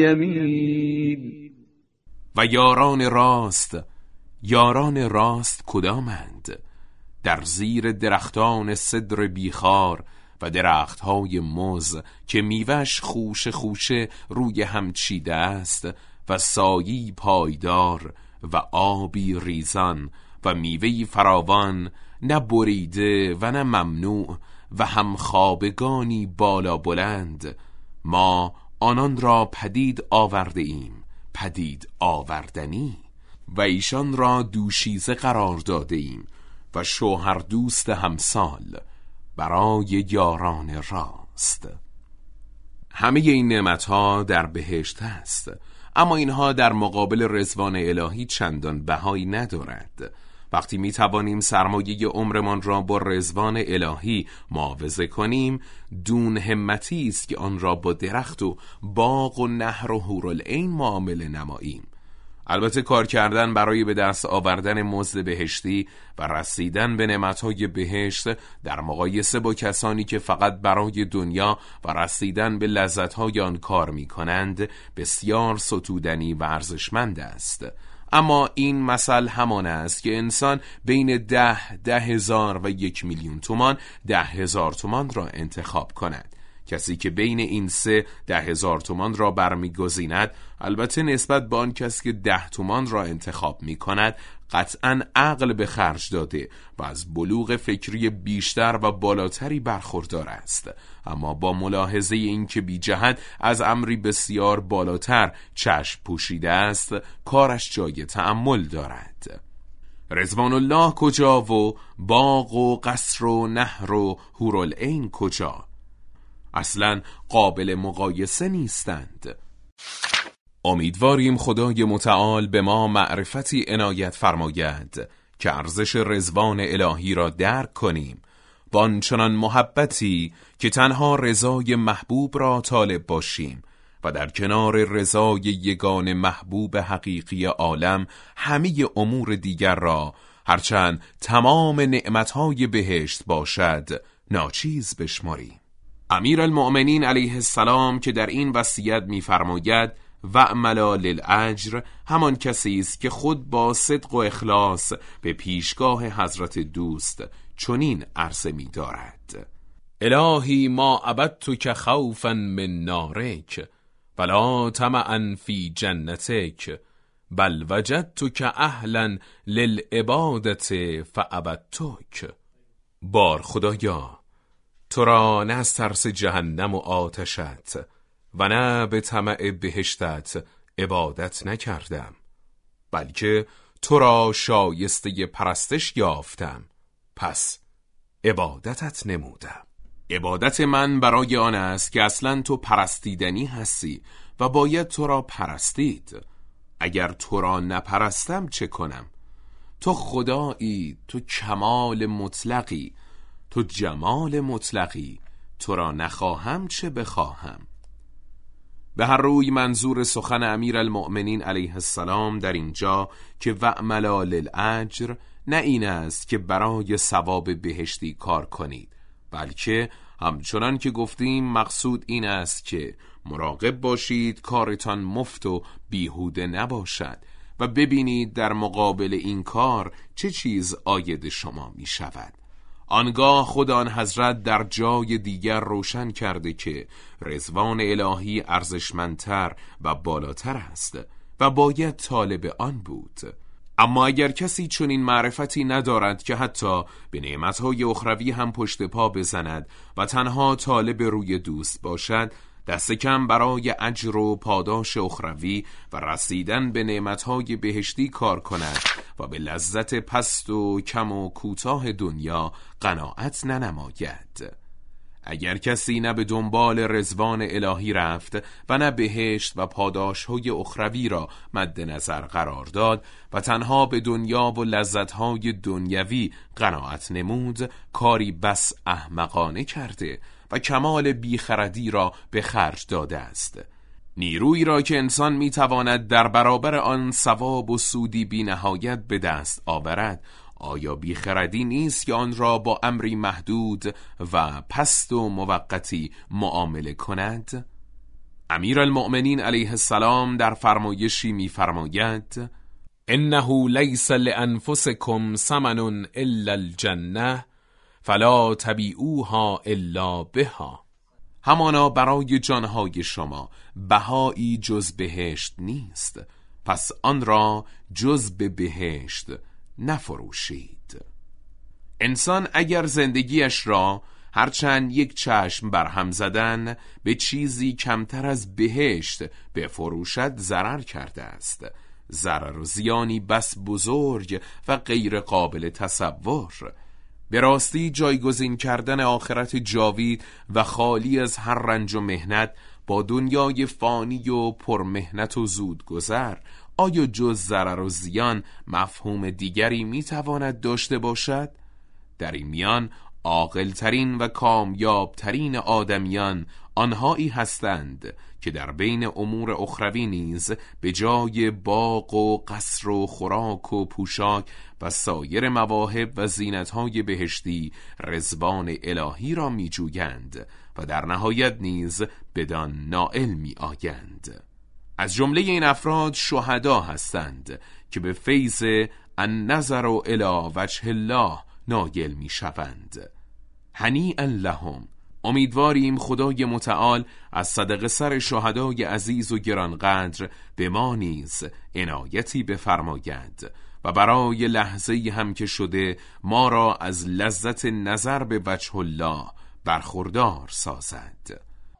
الیمین. و یاران راست، یاران راست کدامند؟ در زیر درختان سدر بیخار و درختهای موز که میوه‌اش خوشه خوشه روی هم چیده است و سایه‌ای پایدار و آبی ریزان و میوه‌ای فراوان، نه بریده و نه ممنوع و هم خوابگانی بالا بلند. ما آنان را پدید آورده ایم، پدید آوردنی، و ایشان را دوشیزه قرار داده ایم و شوهر دوست همسال برای یاران راست. همه این نعمتها در بهشت است، اما اینها در مقابل رضوان الهی چندان بهایی ندارد. وقتی می توانیم سرمایه عمرمان را با رضوان الهی معاوضه کنیم، دون همتی است که آن را با درخت و باغ و نهر و حورالعین معامله نماییم. البته کار کردن برای به دست آوردن مزد بهشتی و رسیدن به نعمتهای بهشت در مقایسه با کسانی که فقط برای دنیا و رسیدن به لذتهای آن کار می کنند بسیار ستودنی و ارزشمند است. اما این مثل همان است که انسان بین ده، ده هزار و یک میلیون تومان ده هزار تومان را انتخاب کند. کسی که بین این سه ده هزار تومان را برمیگزیند، البته نسبت به آن کسی که ده تومان را انتخاب می کند قطعاً عقل به خرج داده و از بلوغ فکری بیشتر و بالاتری برخوردار است، اما با ملاحظه این که بی جهت از امری بسیار بالاتر چشم پوشیده است، کارش جای تأمل دارد. رضوان الله کجا و باغ و قصر و نهر و حورالعین کجا؟ اصلا قابل مقایسه نیستند. امیدواریم خدای متعال به ما معرفتی عنایت فرماید که ارزش رضوان الهی را درک کنیم و آنچنان محبتی که تنها رضای محبوب را طالب باشیم و در کنار رضای یگان محبوب حقیقی عالم همه امور دیگر را، هرچند تمام نعمتهای بهشت باشد، ناچیز بشماریم. امیر المؤمنین علیه السلام که در این وصیت می‌فرماید و اعملا للاجر، همان کسی است که خود با صدق و اخلاص به پیشگاه حضرت دوست چنین عرضه می‌دارد: الهی ما عبدتک خوفا من نارک ولا طمعا فی جنتک بل وجدتک اهلا للعبادت فعبدتک. بار خدایا، تو را نه از ترس جهنم و آتشت و نه به طمع بهشتت عبادت نکردم، بلکه تو را شایسته پرستش یافتم، پس عبادتت نمودم. عبادت من برای آن است که اصلا تو پرستیدنی هستی و باید تو را پرستید. اگر تو را نپرستم چه کنم؟ تو خدایی، تو کمال مطلقی، تو جمال مطلقی، تو را نخواهم چه بخواهم. به هر روی منظور سخن امیرالمؤمنین علیه السلام در اینجا که وعملا للاجر نه این است که برای ثواب بهشتی کار کنید، بلکه همچنان که گفتیم مقصود این است که مراقب باشید کارتان مفت و بیهوده نباشد و ببینید در مقابل این کار چه چیز عاید شما می شود. آنگاه خود آن حضرت در جای دیگر روشن کرده که رضوان الهی ارزشمندتر و بالاتر است و باید طالب آن بود. اما اگر کسی چنین معرفتی ندارد که حتی به نعمتهای اخروی هم پشت پا بزند و تنها طالب روی دوست باشد، دست کم برای اجر و پاداش اخروی و رسیدن به نعمتهای بهشتی کار کند و به لذت پست و کم و کوتاه دنیا قناعت ننماید. اگر کسی نه به دنبال رضوان الهی رفت و نه بهشت و پاداشهای اخروی را مد نظر قرار داد و تنها به دنیا و لذتهای دنیوی قناعت نمود، کاری بس احمقانه کرده و کمال بیخردی را به خرج داده است. نیرویی را که انسان میتواند در برابر آن ثواب و سودی بی نهایت به دست آورد، آیا بیخردی نیست که آن را با امری محدود و پست و موقتی معامله کند؟ امیرالمؤمنین علیه السلام در فرمایشی می‌فرماید: انه لیس لانفسکم ثمن الا الجنه فلا تبیعوها الا بها. همانا برای جانهای شما بهایی جز بهشت نیست، پس آن را جز به بهشت نفروشید. انسان اگر زندگیش را هرچند یک چشم برهم زدن به چیزی کمتر از بهشت بفروشد ضرر کرده است، ضرر و زیانی بس بزرگ و غیر قابل تصور. به راستی جایگزین کردن آخرت جاوید و خالی از هر رنج و مهنت با دنیای فانی و پرمهنت و زودگذر، آیا جز ضرر و زیان مفهوم دیگری میتواند داشته باشد؟ در این میان عاقل‌ترین و کامیابترین آدمیان آنهایی هستند که در بین امور اخروی نیز به جای باغ و قصر و خوراک و پوشاک و سایر مواهب و زینت‌های بهشتی رضوان الهی را می‌جویند و در نهایت نیز بدان نائل می‌آیند. از جمله این افراد شهدا هستند که به فیض النظر الی وجه الله نایل می شوند. هنیئا لهم. امیدواریم خدای متعال از صدقه سر شهدای عزیز و گرانقدر به ما نیز عنایتی بفرماید و برای لحظه هم که شده ما را از لذت نظر به وجه الله برخوردار سازد.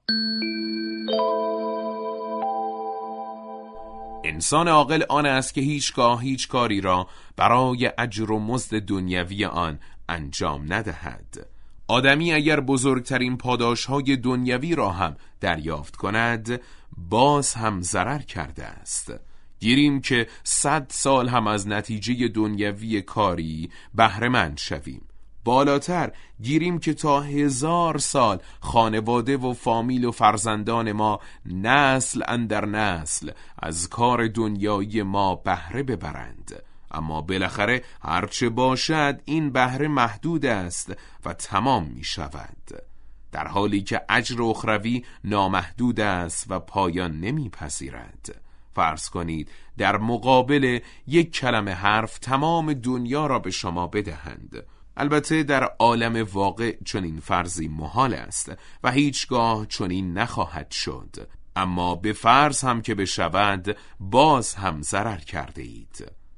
انسان عاقل آن است که هیچگاه هیچ کاری را برای اجر و مزد دنیوی آن انجام ندهد. آدمی اگر بزرگترین پاداشهای دنیوی را هم دریافت کند، باز هم ضرر کرده است. گیریم که صد سال هم از نتیجه دنیوی کاری بهره مند شویم. بالاتر گیریم که تا هزار سال خانواده و فامیل و فرزندان ما نسل اندر نسل از کار دنیایی ما بهره ببرند، اما بالاخره هرچه باشد این بهره محدود است و تمام می شود، در حالی که اجر اخروی نامحدود است و پایان نمی پذیرد. فرض کنید در مقابل یک کلمه حرف تمام دنیا را به شما بدهند. البته در عالم واقع چنین فرضی محال است و هیچگاه چنین نخواهد شد، اما به فرض هم که بشود باز هم ضرر کرده اید.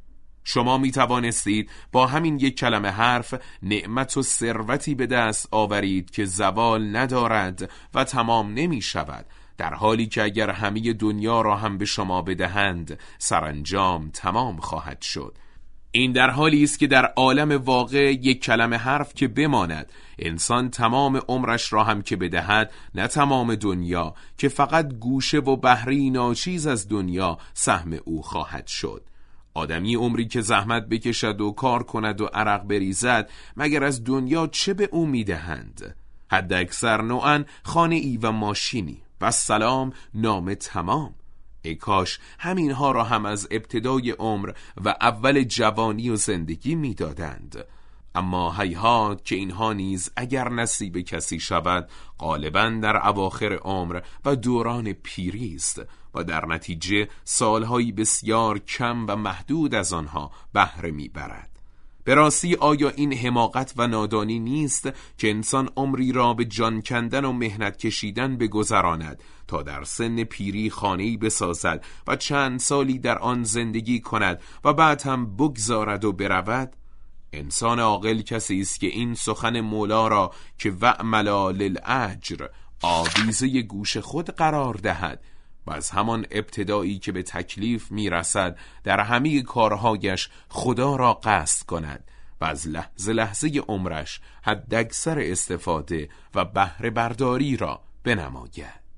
شما می توانستید با همین یک کلمه حرف نعمت و ثروتی به دست آورید که زوال ندارد و تمام نمی شود، در حالی که اگر همه دنیا را هم به شما بدهند سرانجام تمام خواهد شد. این در حالی است که در عالم واقع یک کلمه حرف که بماند، انسان تمام عمرش را هم که بدهد، نه تمام دنیا که فقط گوشه و بهره ناچیز از دنیا سهم او خواهد شد. آدمی عمری که زحمت بکشد و کار کند و عرق بریزد، مگر از دنیا چه به او میدهند؟ حد اکثر نوعاً خانه ای و ماشینی و سلام نام تمام. ای کاش همینها را هم از ابتدای عمر و اول جوانی و زندگی میدادند. اما هیهات که اینها نیز اگر نصیب کسی شود، غالباً در اواخر عمر و دوران پیری است و در نتیجه سالهای بسیار کم و محدود از آنها بهره میبرد. به راستی آیا این حماقت و نادانی نیست که انسان عمری را به جان کندن و مهنت کشیدن بگذراند تا در سن پیری خانه‌ای بسازد و چند سالی در آن زندگی کند و بعد هم بگذارد و برود؟ انسان عاقل کسی است که این سخن مولا را که وعملا للاجر آویزه گوش خود قرار دهد و از همان ابتدایی که به تکلیف میرسد در همه کارهایش خدا را قصد کند و از لحظه لحظه عمرش حداکثر استفاده و بهره برداری را بنماید.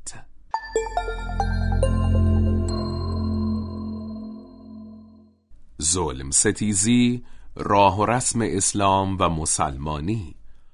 ظلم ستیزی، راه و رسم اسلام و مسلمانی.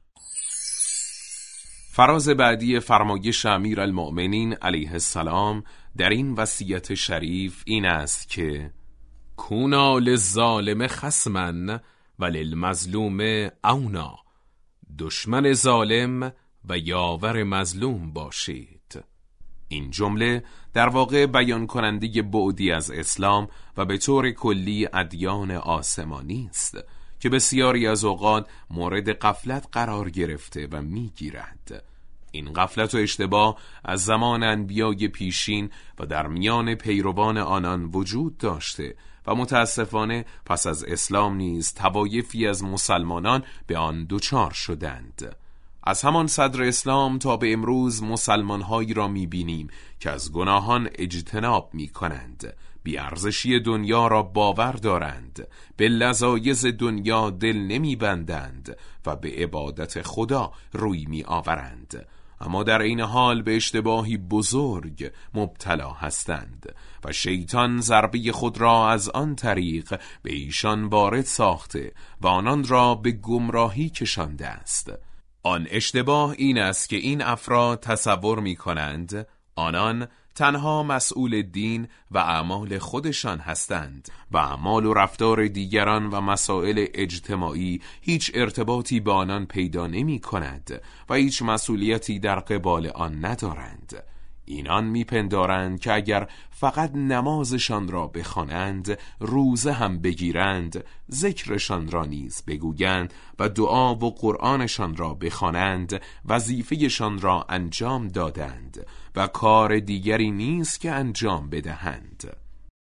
فراز بعدی فرمایش امیرالمؤمنین علیه السلام در این وصیت شریف این است که کونا للظالم خصما و للمظلوم عونا، دشمن ظالم و یاور مظلوم باشید. این جمله در واقع بیان کننده بعدی از اسلام و به طور کلی ادیان آسمانی است که بسیاری از اوقات مورد غفلت قرار گرفته و میگیرد. این غفلت و اشتباه از زمان انبیای پیشین و در میان پیروان آنان وجود داشته و متاسفانه پس از اسلام نیز طوایفی از مسلمانان به آن دچار شدند. از همان صدر اسلام تا به امروز مسلمان‌هایی را می‌بینیم که از گناهان اجتناب می‌کنند، بی‌ارزشی دنیا را باور دارند، به لذایذ دنیا دل نمی‌بندند و به عبادت خدا روی می‌آورند، اما در این حال به اشتباهی بزرگ مبتلا هستند و شیطان ضربه خود را از آن طریق به ایشان وارد ساخته و آنان را به گمراهی کشانده است. آن اشتباه این است که این افراد تصور می کنند آنان تنها مسئول دین و اعمال خودشان هستند و اعمال و رفتار دیگران و مسائل اجتماعی هیچ ارتباطی با آنان پیدا نمی کند و هیچ مسئولیتی در قبال آن ندارند. اینان میپندارند که اگر فقط نمازشان را بخوانند، روزه هم بگیرند، ذکرشان را نیز بگویند و دعا و قرآنشان را بخوانند، وظیفهشان را انجام دادند و کار دیگری نیست که انجام بدهند.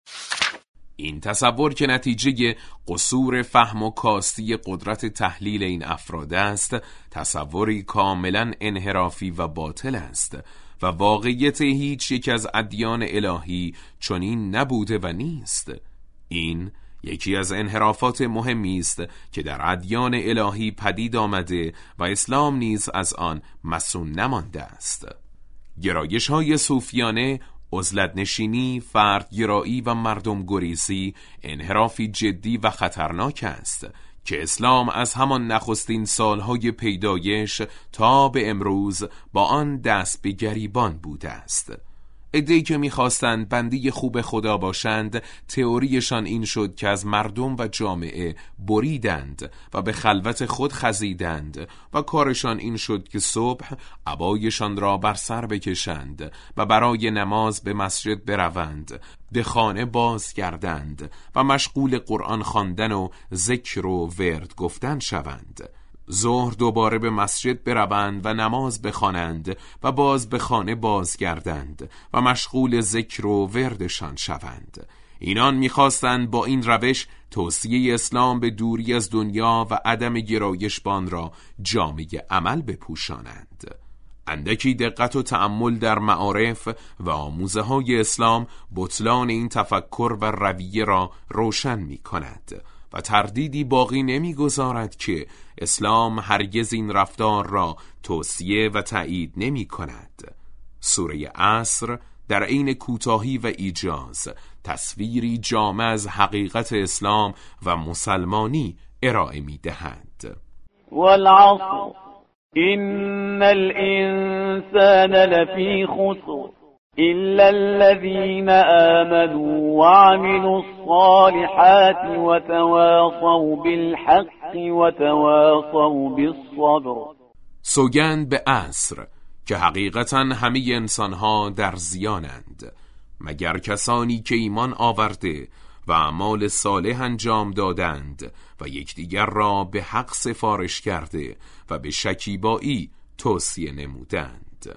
این تصور که نتیجه قصور فهم و کاستی قدرت تحلیل این افراد است، تصوری کاملا انحرافی و باطل است و واقعیت هیچ یک از ادیان الهی چنین نبوده و نیست. این یکی از انحرافات مهمی است که در ادیان الهی پدید آمده و اسلام نیز از آن مصون نمانده است. گرایش های صوفیانه، عزلت نشینی، فردگرایی و مردم گریزی انحرافی جدی و خطرناک است که اسلام از همان نخستین سالهای پیدایش تا به امروز با آن دست به گریبان بوده است. عده‌ای که می‌خواستند بنده خوب خدا باشند، تئوریشان این شد که از مردم و جامعه بریدند و به خلوت خود خزیدند و کارشان این شد که صبح عبایشان را بر سر بکشند و برای نماز به مسجد بروند، به خانه بازگردند و مشغول قرآن خواندن و ذکر و ورد گفتن شوند. ظهر دوباره به مسجد بروند و نماز بخوانند و باز به خانه بازگردند و مشغول ذکر و وردشان شوند. اینان می‌خواستند با این روش توصیه اسلام به دوری از دنیا و عدم گرایش به آن را جامه عمل بپوشانند. اندکی دقت و تأمل در معارف و آموزه های اسلام بطلان این تفکر و رویه را روشن می کند و تردیدی باقی نمی گذارد که اسلام هرگز این رفتار را توصیه و تأیید نمی کند. سوره عصر در عین کوتاهی و ایجاز تصویری جامع از حقیقت اسلام و مسلمانی ارائه می دهد. والعصر إن الإنسان لفي خسر إلا الذين آمنوا وعملوا الصالحات وتواصوا بالحق وتواصوا بالصبر. سوگند به عصر که حقیقتا همه انسانها در زیانند مگر کسانی که ایمان آورده و اعمال صالح انجام دادند و یکدیگر را به حق سفارش کرده و به شکیبایی توصیه نمودند.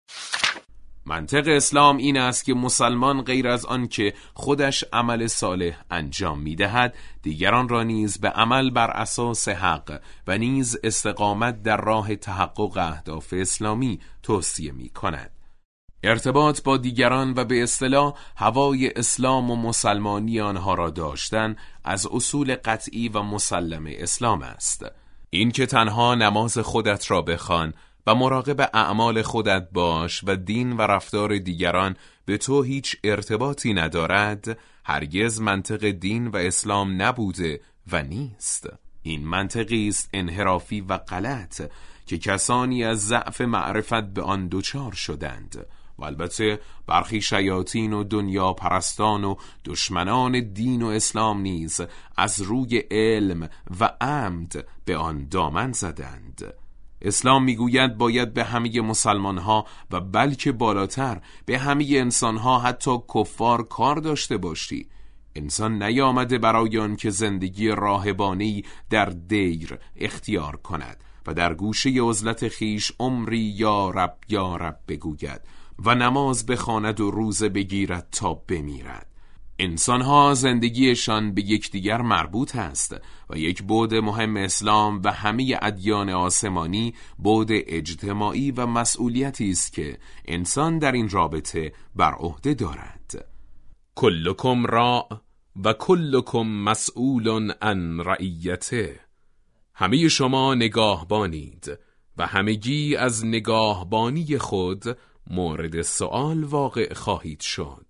منطق اسلام این است که مسلمان غیر از آن که خودش عمل صالح انجام می‌دهد، دیگران را نیز به عمل بر اساس حق و نیز استقامت در راه تحقق اهداف اسلامی توصیه می‌کند. ارتباط با دیگران و به اصطلاح هوای اسلام و مسلمانی آنها را داشتن از اصول قطعی و مسلم اسلام است. این که تنها نماز خودت را بخوان و مراقب اعمال خودت باش و دین و رفتار دیگران به تو هیچ ارتباطی ندارد، هرگز منطق دین و اسلام نبوده و نیست. این منطقی است انحرافی و غلط که کسانی از ضعف معرفت به آن دچار شدند و البته برخی شیاطین و دنیا پرستان و دشمنان دین و اسلام نیز از روی علم و عمد به آن دامن زدند. اسلام میگوید باید به همه مسلمانها و بلکه بالاتر به همه انسانها حتی کفار کار داشته باشی. انسان نیامده برای آن که زندگی راهبانی در دیر اختیار کند و در گوشه عزلت خیش عمری یا رب یا رب بگوید و نماز بخواند و روزه بگیرد تا بمیرد. انسانها زندگیشان به یکدیگر مربوط است و یک بعد مهم اسلام و همه ادیان آسمانی بعد اجتماعی و مسئولیتی است که انسان در این رابطه بر عهده دارد. کلکم راع و کلکم مسئول عن رعیته. همه شما نگاهبانید و همگی از نگاهبانی خود مورد سؤال واقع خواهید شد.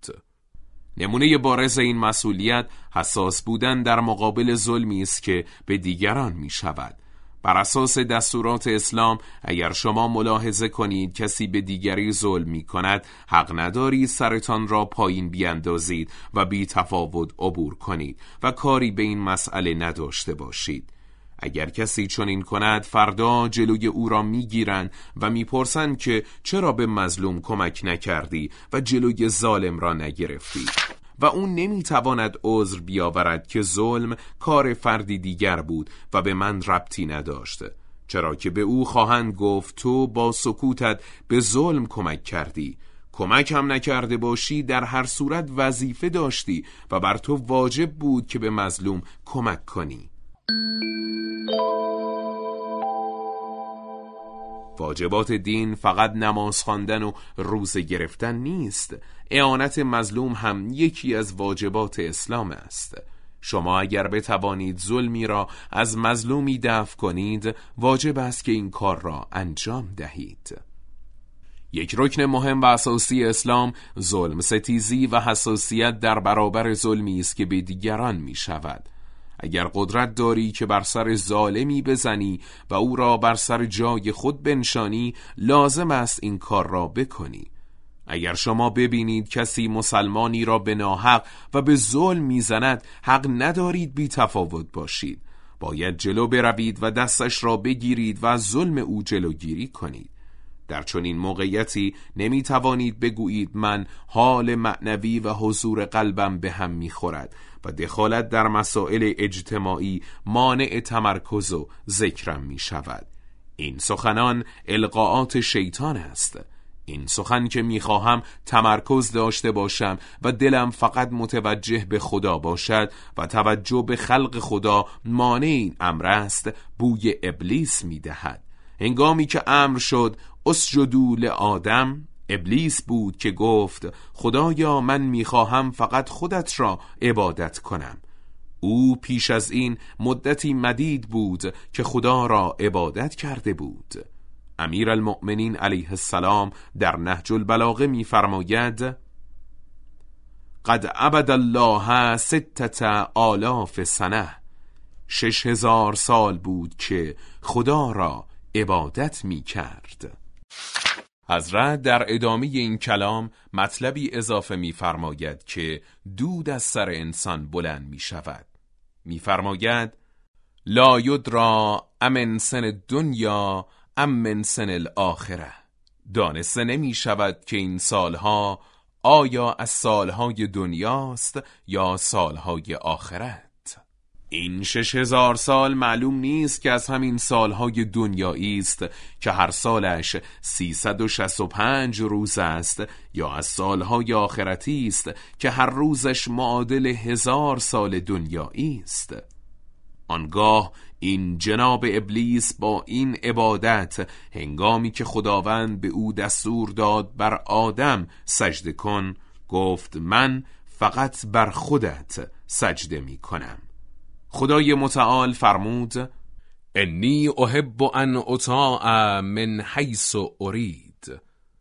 نمونه بارز این مسئولیت حساس بودن در مقابل ظلمی است که به دیگران می شود. بر اساس دستورات اسلام اگر شما ملاحظه کنید کسی به دیگری ظلم می کند، حق ندارید سرتان را پایین بیاندازید و بی تفاوت عبور کنید و کاری به این مسئله نداشته باشید. اگر کسی چنین کند، فردا جلوی او را میگیرند و میپرسند که چرا به مظلوم کمک نکردی و جلوی ظالم را نگرفتی و اون نمیتواند عذر بیاورد که ظلم کار فردی دیگر بود و به من ربطی نداشت، چرا که به او خواهند گفت تو با سکوتت به ظلم کمک کردی. کمک هم نکرده باشی در هر صورت وظیفه داشتی و بر تو واجب بود که به مظلوم کمک کنی. واجبات دین فقط نماز خواندن و روزه گرفتن نیست. اعانت مظلوم هم یکی از واجبات اسلام است. شما اگر بتوانید ظلمی را از مظلومی دفع کنید، واجب است که این کار را انجام دهید. یک رکن مهم و اساسی اسلام ظلم ستیزی و حساسیت در برابر ظلمی است که به دیگران می شود. اگر قدرت داری که بر سر ظالمی بزنی و او را بر سر جای خود بنشانی، لازم است این کار را بکنی. اگر شما ببینید کسی مسلمانی را به ناحق و به ظلم میزند، حق ندارید بی تفاوت باشید. باید جلو بروید و دستش را بگیرید و از ظلم او جلوگیری کنید. در چنین موقعیتی نمی توانید بگویید من حال معنوی و حضور قلبم به هم می خورد و دخالت در مسائل اجتماعی مانع تمرکز و ذکرم می شود. این سخنان القاءات شیطان است. این سخن که میخواهم تمرکز داشته باشم و دلم فقط متوجه به خدا باشد و توجه به خلق خدا مانع این امر است، بوی ابلیس میدهد. هنگامی که امر شد اسجدوا لآدم، ابلیس بود که گفت خدایا من میخواهم فقط خودت را عبادت کنم. او پیش از این مدتی مدید بود که خدا را عبادت کرده بود. امیر المؤمنین علیه السلام در نهج البلاغه می‌فرماید قد عبد الله ستة آلاف سنه، شش هزار سال بود که خدا را عبادت می‌کرد. حضرت در ادامه این کلام مطلبی اضافه می‌فرماید که دود از سر انسان بلند می‌شود. می‌فرماید لا یدرا امن سن دنیا ام من سن الاخره، دانسته نمی شود که این سالها آیا از سالهای دنیاست یا سالهای آخرت. این شش هزار سال معلوم نیست که از همین سالهای دنیایی است که هر سالش سیصد و شصت و پنج روز است، یا از سالهای آخرتی است که هر روزش معادل هزار سال دنیایی است. آنگاه این جناب ابلیس با این عبادت، هنگامی که خداوند به او دستور داد بر آدم سجده کن، گفت من فقط بر خودت سجده می کنم. خدای متعال فرمود انی احب ان اطاع من حیث ارید،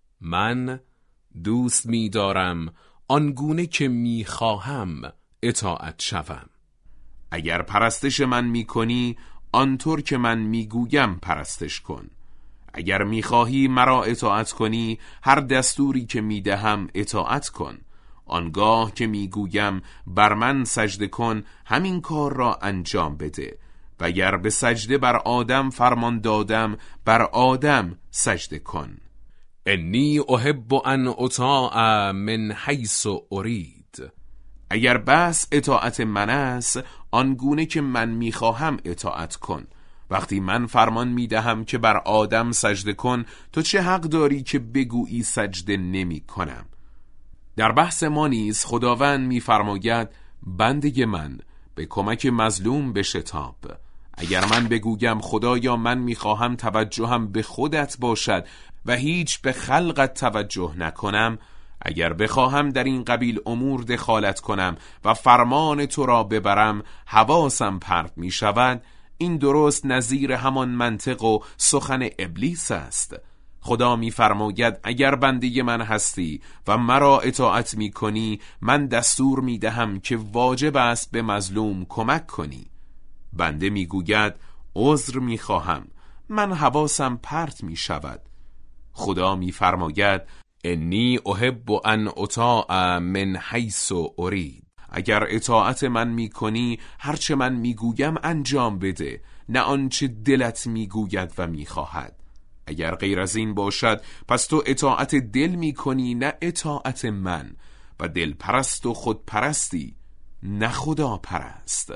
من دوست می دارم آنگونه که می خواهم اطاعت شوم. اگر پرستش من می کنی آنطور که من می گویم پرستش کن. اگر می خواهی مرا اطاعت کنی هر دستوری که می دهم اطاعت کن. آنگاه که می گویم بر من سجده کن همین کار را انجام بده. و اگر به سجده بر آدم فرمان دادم بر آدم سجده کن. انی احب ان اطاع من حیث ارید، اگر بس اطاعت من است آنگونه که من میخواهم اطاعت کن. وقتی من فرمان میدهم که بر آدم سجده کن، تو چه حق داری که بگویی سجده نمی کنم؟ در بحث ما نیز خداوند میفرماید بنده من به کمک مظلوم بشتاب. اگر من بگویم خدایا من میخواهم توجهم به خودت باشد و هیچ به خلقت توجه نکنم، اگر بخواهم در این قبیل امور دخالت کنم و فرمان تو را ببرم حواسم پرت می شود، این درست نظیر همان منطق و سخن ابلیس است. خدا می فرماید اگر بنده من هستی و مرا اطاعت می کنی، من دستور می دهم که واجب است به مظلوم کمک کنی. بنده می گوید عذر می خواهم، من حواسم پرت می شود. خدا می فرماید انی احب ان اطاع من حیث ارید، اگر اطاعت من می کنی هرچه من می گویم انجام بده، نه آنچه دلت می گوید و می خواهد. اگر غیر از این باشد پس تو اطاعت دل می کنی نه اطاعت من، و دل پرست و خود پرستی نه خدا پرست.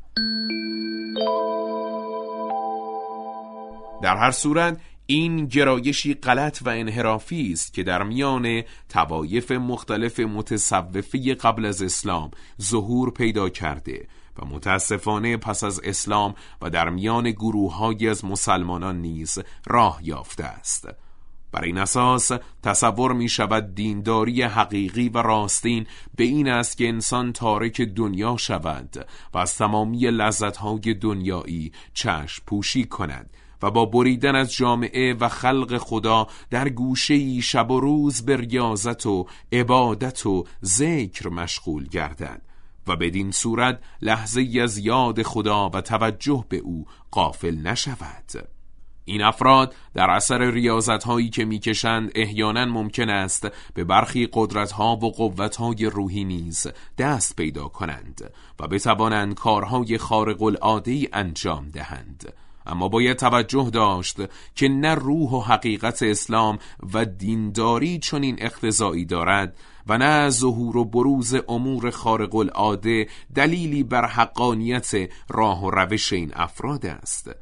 در هر صورت این گرایشی غلط و انحرافی است که در میان طوایف مختلف متصوفه قبل از اسلام ظهور پیدا کرده و متاسفانه پس از اسلام و در میان گروه‌هایی از مسلمانان نیز راه یافته است. بر این اساس تصور می شود دینداری حقیقی و راستین به این است که انسان تارک دنیا شود و از تمامی لذت‌های دنیایی چشم پوشی کند و با بریدن از جامعه و خلق خدا در گوشه‌ای شب و روز به ریاضت و عبادت و ذکر مشغول گردد و بدین صورت لحظه ای از یاد خدا و توجه به او غافل نشود. این افراد در اثر ریاضت‌هایی که می‌کشند احیانا ممکن است به برخی قدرت‌ها و قوت‌های روحی نیز دست پیدا کنند و بتوانند کارهای خارق العاده‌ای انجام دهند. اما باید توجه داشت که نه روح و حقیقت اسلام و دینداری چنین اقتضایی دارد و نه ظهور و بروز امور خارق العاده دلیلی بر حقانیت راه و روش این افراد است.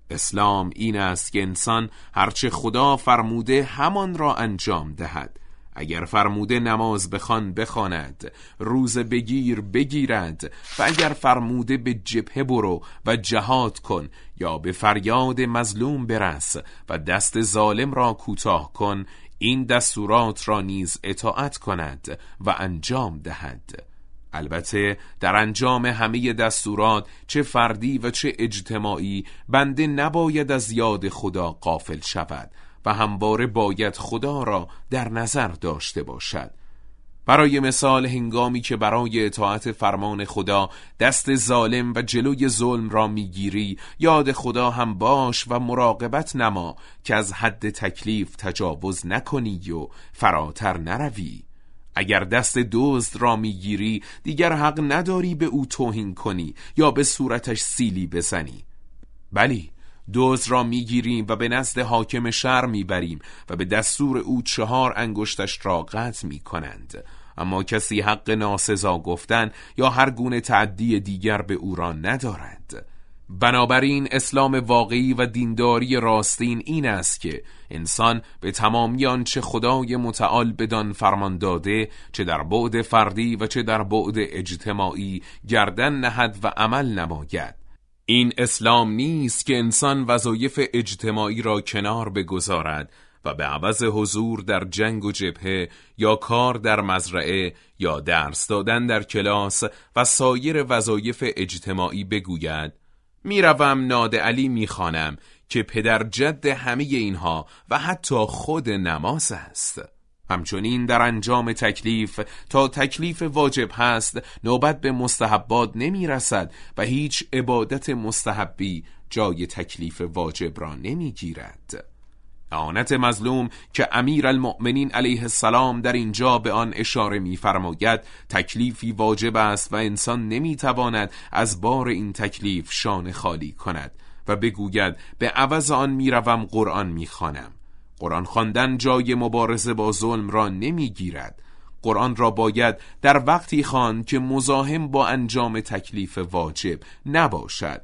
اسلام این است که انسان هرچه خدا فرموده همان را انجام دهد. اگر فرموده نماز بخوان بخواند، روزه بگیر بگیرد، و اگر فرموده به جبهه برو و جهاد کن یا به فریاد مظلوم برس و دست ظالم را کوتاه کن، این دستورات را نیز اطاعت کند و انجام دهد. البته در انجام همه دستورات، چه فردی و چه اجتماعی، بنده نباید از یاد خدا غافل شود و همواره باید خدا را در نظر داشته باشد. برای مثال، هنگامی که برای اطاعت فرمان خدا دست ظالم و جلوی ظلم را میگیری، یاد خدا هم باش و مراقبت نما که از حد تکلیف تجاوز نکنی و فراتر نروی. اگر دست دزد را میگیری، دیگر حق نداری به او توهین کنی یا به صورتش سیلی بزنی. بلی، دزد را میگیریم و به نزد حاکم شهر میبریم و به دستور او چهار انگشتش را قطع میکنند، اما کسی حق ناسزا گفتن یا هر گونه تعدی دیگر به او را ندارد. بنابراین اسلام واقعی و دینداری راستین این است که انسان به تمامی آنچه خدای متعال بدان فرمان داده، چه در بعد فردی و چه در بعد اجتماعی، گردن نهد و عمل نماید. این اسلام نیست که انسان وظایف اجتماعی را کنار بگذارد و به عوض حضور در جنگ و جبهه یا کار در مزرعه یا درس دادن در کلاس و سایر وظایف اجتماعی بگوید میروم ناده علی میخوانم که پدر جد همه اینها و حتی خود نماز است. همچنین در انجام تکلیف، تا تکلیف واجب هست نوبت به مستحبات نمی رسد و هیچ عبادت مستحبی جای تکلیف واجب را نمی گیرد. اعانت مظلوم که امیرالمؤمنین علیه السلام در اینجا به آن اشاره می فرماید، تکلیفی واجب است و انسان نمی تواند از بار این تکلیف شانه خالی کند و بگوید به عوض آن می روم قرآن می خوانم. قرآن خواندن جای مبارزه با ظلم را نمی گیرد. قرآن را باید در وقتی خواند که مزاحم با انجام تکلیف واجب نباشد.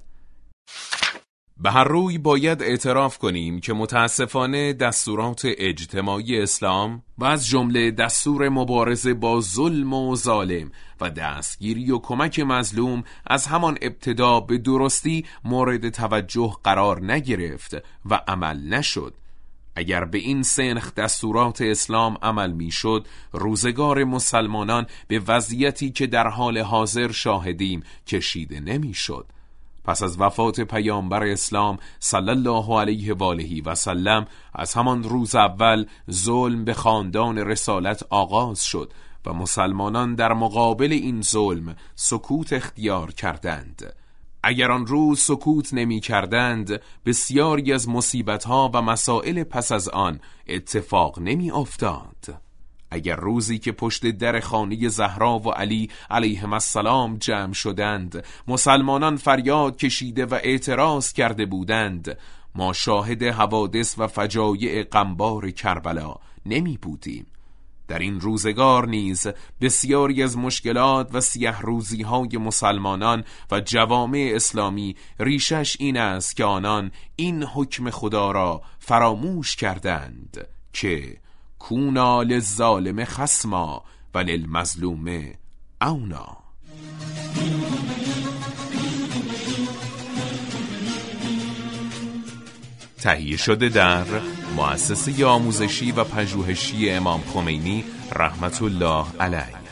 به هر روی باید اعتراف کنیم که متاسفانه دستورات اجتماعی اسلام و از جمله دستور مبارزه با ظلم و ظالم و دستگیری و کمک مظلوم از همان ابتدا به درستی مورد توجه قرار نگرفت و عمل نشد. اگر به این سنخ دستورات اسلام عمل میشد، روزگار مسلمانان به وضعیتی که در حال حاضر شاهدیم کشیده نمیشد. پس از وفات پیامبر اسلام صلی الله علیه و آله و سلم، از همان روز اول ظلم به خاندان رسالت آغاز شد و مسلمانان در مقابل این ظلم سکوت اختیار کردند. اگر آن روز سکوت نمی کردند، بسیاری از مصیبت‌ها و مسائل پس از آن اتفاق نمی افتاد. اگر روزی که پشت در خانه زهرا و علی علیهم السلام جمع شدند، مسلمانان فریاد کشیده و اعتراض کرده بودند، ما شاهد حوادث و فجایع غمبار کربلا نمی بودیم. در این روزگار نیز بسیاری از مشکلات و سیه روزی های مسلمانان و جوامع اسلامی ریشش این است که آنان این حکم خدا را فراموش کردند که کونا للظالم خصما و للمظلوم عونا. تهیه شده در مؤسسه آموزشی و پژوهشی امام خمینی رحمت الله علیه.